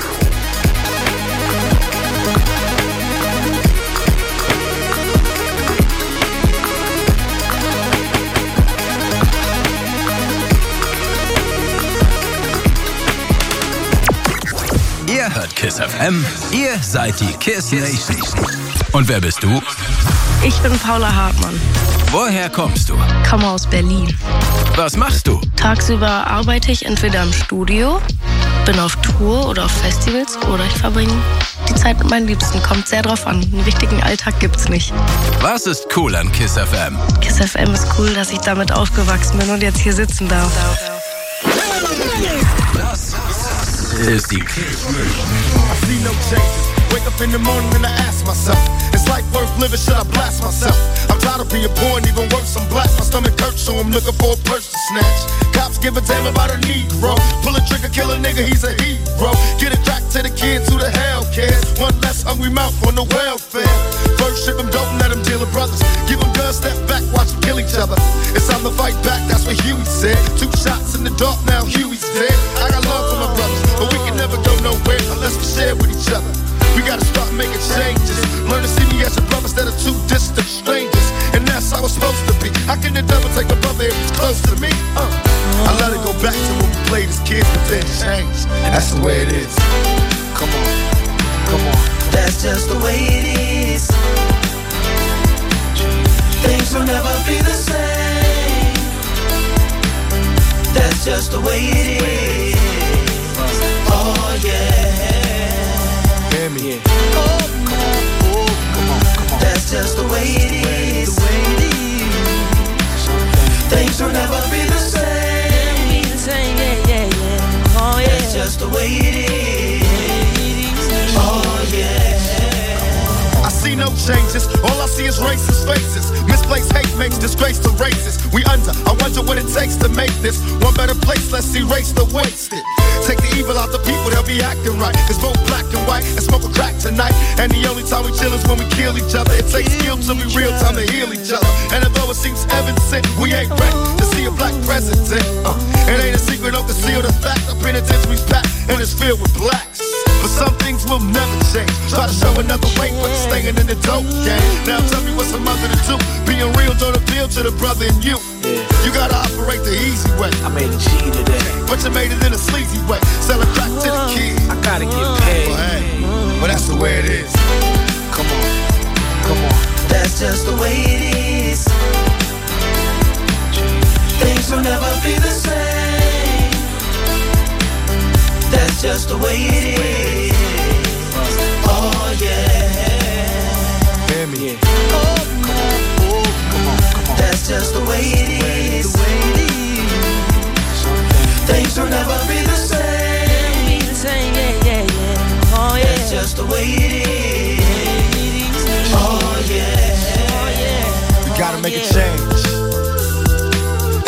Ihr hört Kiss F M, ihr seid die Kiss Nation. Und wer bist du? Ich bin Paula Hartmann. Woher kommst du? Komme aus Berlin. Was machst du? Tagsüber arbeite ich entweder im Studio, bin auf Tour oder auf Festivals oder ich verbringe die Zeit mit meinen Liebsten. Kommt sehr drauf an. Einen richtigen Alltag gibt's nicht. Was ist cool an Kiss F M? Kiss F M ist cool, dass ich damit aufgewachsen bin und jetzt hier sitzen darf. Das ist die Kiss I see no changes. Wake up in the morning and I ask myself, is life worth living? Should I blast myself? I'm tired of being poor and even worse, I'm black. My stomach hurts, so I'm looking for a purse to snatch. Cops give a damn about a Negro. Pull a trigger, kill a nigga, he's a hero. Get it back to the kids who the hell cares. One less hungry mouth on the welfare. First ship them, don't let them deal with brothers. Give them guns, step back, watch them kill each other. It's time to fight back, that's what Huey said. Two shots in the dark, now Huey's dead. I got love for my brothers, but we can never go nowhere unless we share with each other. We gotta start making changes. Learn to see me as a brother instead of two distant strangers. And that's how it's supposed to be. How can the devil take a brother if he's close to me? Uh. I let it go back to when we played as kids, but then changed. That's the way it is. Come on, come on. That's just the way it is. Things will never be the same. That's just the way it is. Oh yeah. Hear me. Oh, come on, oh, come on, come on. That's just the way it is. Things will never be the same. Be the same, yeah, yeah, yeah. Oh yeah. That's just the way it is. Oh yeah. I see no changes, all I see is racist faces. Misplaced hate makes disgrace to races. We under, I wonder what it takes to make this one better place, let's erase the wasted. Take the evil out the people, they'll be acting right. It's both black and white, and smoke a crack tonight. And the only time we chill is when we kill each other. It takes skill to be real time to heal each other. And although it seems evident, we ain't ready to see a black president. uh, It ain't a secret, don't conceal the fact. Our penitentiary's packed, and it's filled with blacks. But some things will never change. Try to show another way, but staying in the dope game. Now tell me what's a mother to do. Being real don't appeal to the brother in you. Yeah. You gotta operate the easy way. I made a G today, but you made it in a sleazy way. Selling crack to the kids. I gotta get paid. Well, hey, well that's the way it is. Come on, come on. That's just the way it is. Things will never be the same. That's just the way it is. Oh yeah. Hear me. Yeah. Oh, come on, oh, come on, come on. That's just the way it is. Things will never be the same. Be the same, yeah, yeah, yeah. Oh yeah. That's just the way it is. Oh yeah. Oh yeah. We gotta make a change.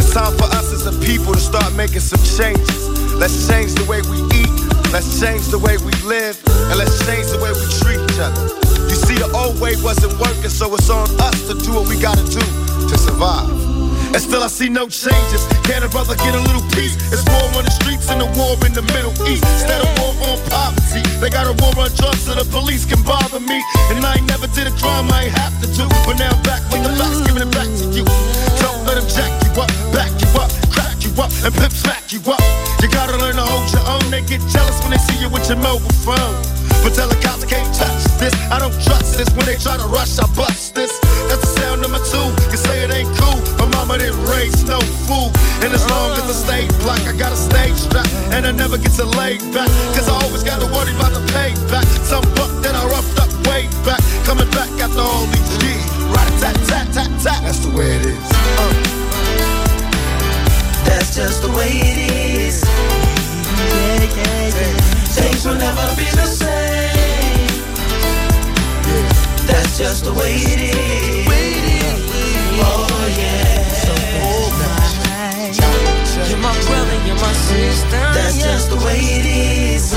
as a people to start making some changes. Let's change the way we eat, let's change the way we live, and let's change the way we treat each other. You see, the old way wasn't working, so it's on us to do what we gotta do to survive. And still I see no changes. Can a brother get a little peace? It's war on the streets and a war in the Middle East. Instead of war on poverty, they got a war on drugs so the police can bother me. And I ain't never did a crime I ain't have to do, but now I'm back with the facts, giving it back to you. Don't let them jack you up, back you up, crack you up, and pimp smack you up. You gotta learn to hold your own. They get jealous when they see you with your mobile phone. But tell the cops I can't touch this. I don't trust this. When they try to rush, I bust this. That's the sound number two. You say it ain't cool. My mama didn't raise no fool. And as long as I stay black, I got a stage strap. And I never get to lay back. Cause I always got to worry about the payback. Some buck that I roughed up way back. Coming back after all these years. Rat-a-tat-tat-tat-tat. That's the way it is. Uh. That's just the way it is. Yeah, yeah, yeah. Things will never be the same. That's just the way it is. Oh yeah. You're my brother, you're my sister. That's just the way it is.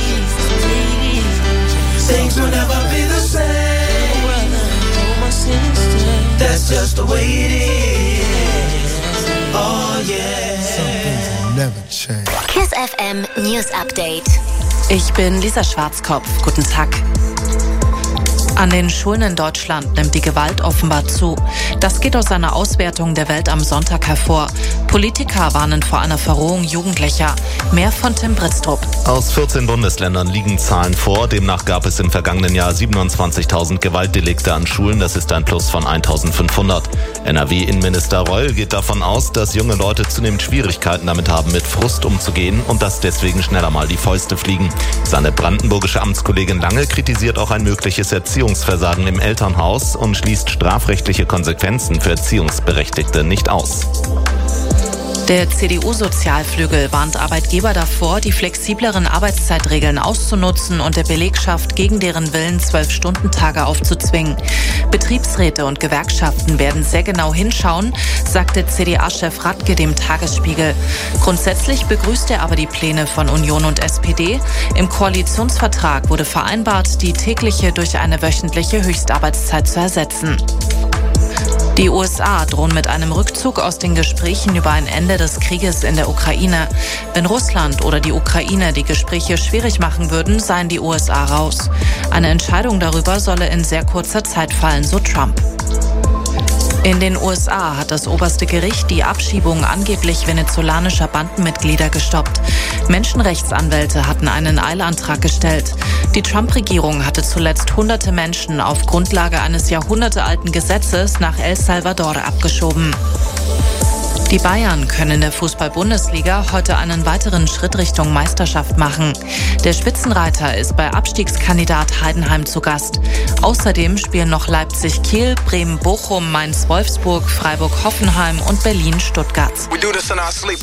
Things will never be the same. That's just the way it is. Oh yeah. Something never change. Kiss F M News Update. Ich bin Lisa Schwarzkopf. Guten Tag. An den Schulen in Deutschland nimmt die Gewalt offenbar zu. Das geht aus einer Auswertung der Welt am Sonntag hervor. Politiker warnen vor einer Verrohung Jugendlicher. Mehr von Tim Britztrup. Aus vierzehn Bundesländern liegen Zahlen vor. Demnach gab es im vergangenen Jahr siebenundzwanzigtausend Gewaltdelikte an Schulen. Das ist ein Plus von eintausendfünfhundert. N R W-Innenminister Reul geht davon aus, dass junge Leute zunehmend Schwierigkeiten damit haben, mit Frust umzugehen und dass deswegen schneller mal die Fäuste fliegen. Seine brandenburgische Amtskollegin Lange kritisiert auch ein mögliches Erziehungsversagen im Elternhaus und schließt strafrechtliche Konsequenzen für Erziehungsberechtigte nicht aus. Der C D U-Sozialflügel warnt Arbeitgeber davor, die flexibleren Arbeitszeitregeln auszunutzen und der Belegschaft gegen deren Willen zwölf-Stunden-Tage aufzuzwingen. Betriebsräte und Gewerkschaften werden sehr genau hinschauen, sagte C D A-Chef Radke dem Tagesspiegel. Grundsätzlich begrüßt er aber die Pläne von Union und S P D. Im Koalitionsvertrag wurde vereinbart, die tägliche durch eine wöchentliche Höchstarbeitszeit zu ersetzen. Die U S A drohen mit einem Rückzug aus den Gesprächen über ein Ende des Krieges in der Ukraine. Wenn Russland oder die Ukraine die Gespräche schwierig machen würden, seien die U S A raus. Eine Entscheidung darüber solle in sehr kurzer Zeit fallen, so Trump. In den U S A hat das oberste Gericht die Abschiebung angeblich venezolanischer Bandenmitglieder gestoppt. Menschenrechtsanwälte hatten einen Eilantrag gestellt. Die Trump-Regierung hatte zuletzt hunderte Menschen auf Grundlage eines jahrhundertealten Gesetzes nach El Salvador abgeschoben. Die Bayern können in der Fußball-Bundesliga heute einen weiteren Schritt Richtung Meisterschaft machen. Der Spitzenreiter ist bei Abstiegskandidat Heidenheim zu Gast. Außerdem spielen noch Leipzig-Kiel, Bremen-Bochum, Mainz-Wolfsburg, Freiburg-Hoffenheim und Berlin-Stuttgart. We do this in our sleep.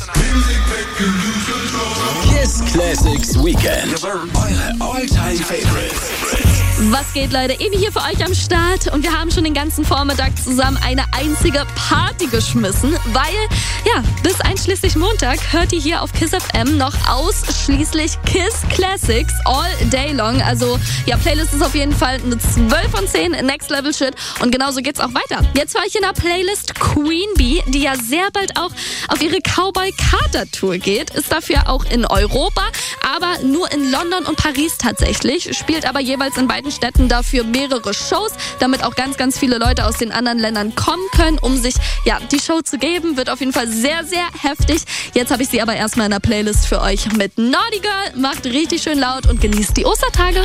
Kiss Classics Weekend. Eure all-time favorites. Was geht, Leute? Evi hier für euch am Start und wir haben schon den ganzen Vormittag zusammen eine einzige Party geschmissen, weil, ja, bis einschließlich Montag hört ihr hier auf Kiss F M noch ausschließlich Kiss Classics all day long. Also, ja, Playlist ist auf jeden Fall eine zwölf von zehn, Next Level Shit und genauso geht's auch weiter. Jetzt war ich in der Playlist Queen Bee, die ja sehr bald auch auf ihre Cowboy Carter Tour geht, ist dafür auch in Europa, aber nur in London und Paris tatsächlich, spielt aber jeweils in beiden Städten dafür mehrere Shows, damit auch ganz, ganz viele Leute aus den anderen Ländern kommen können, um sich ja die Show zu geben. Wird auf jeden Fall sehr, sehr heftig. Jetzt habe ich sie aber erstmal in der Playlist für euch mit Naughty Girl. Macht richtig schön laut und genießt die Ostertage.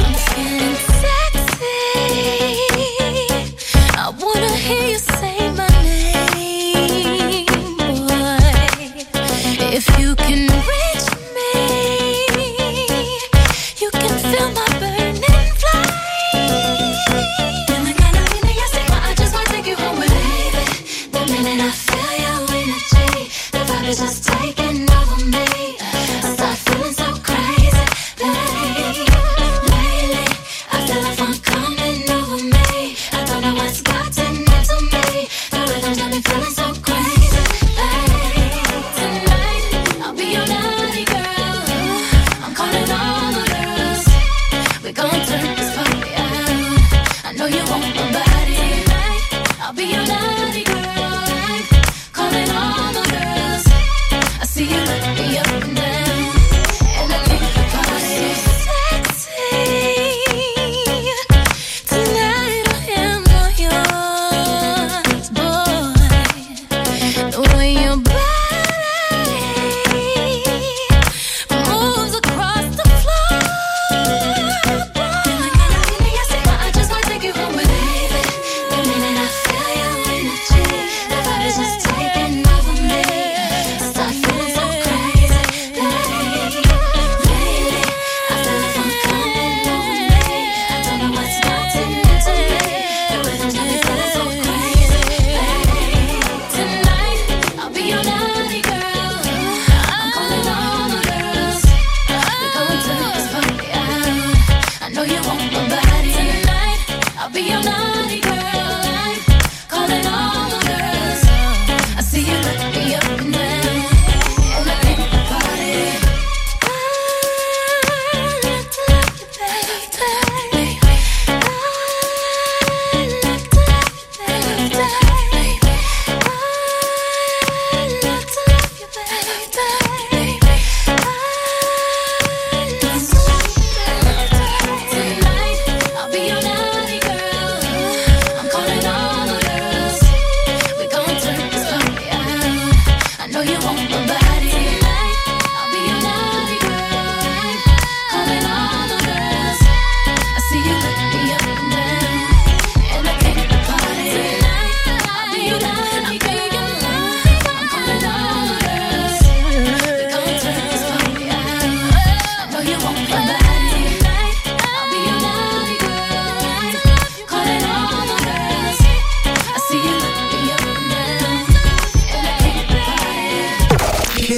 Just taking over me. I start feeling so crazy, babe. Lately, I feel like I'm coming over me. I don't know what's gotten into me.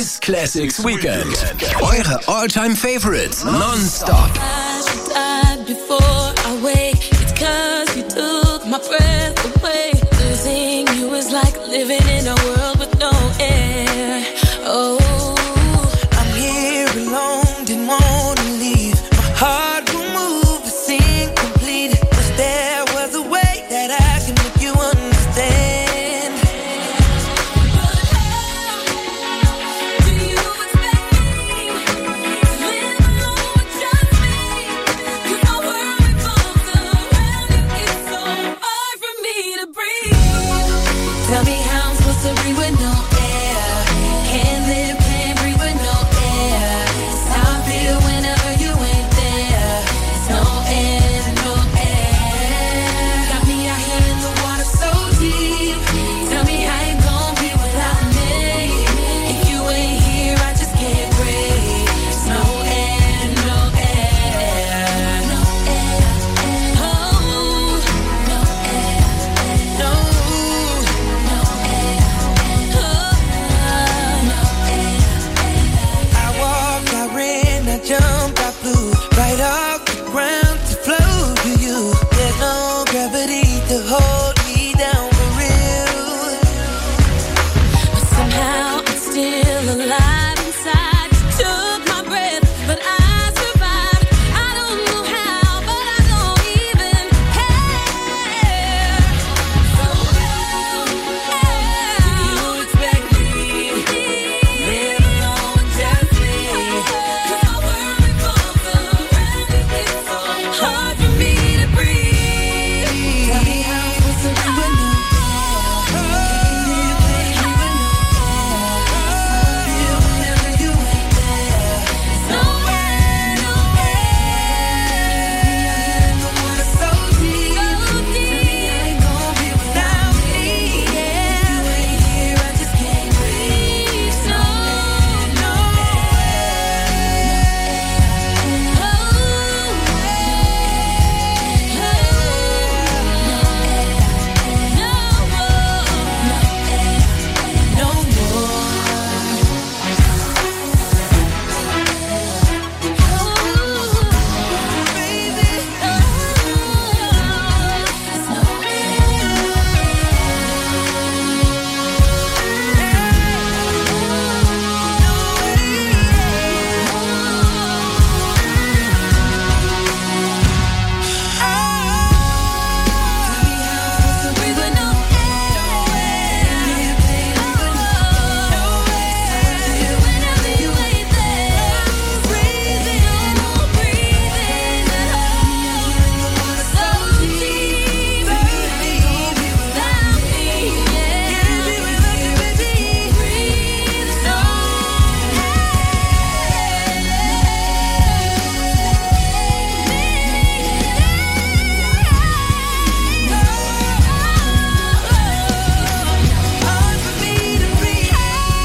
Kiss Classics Weekend. Eure All-Time Favorites non-stop. Before I wake, it's 'cause you took my breath away. Losing you is like living in a world with no air. Oh, I'm here alone, didn't want to leave. My heart will move, it seemed complete. Wish there was a way that I can make you understand. but how do you expect me to live alone with just me? 'Cause my world revolves around you. It's so hard for me to breathe. Tell me how I'm supposed to breathe with no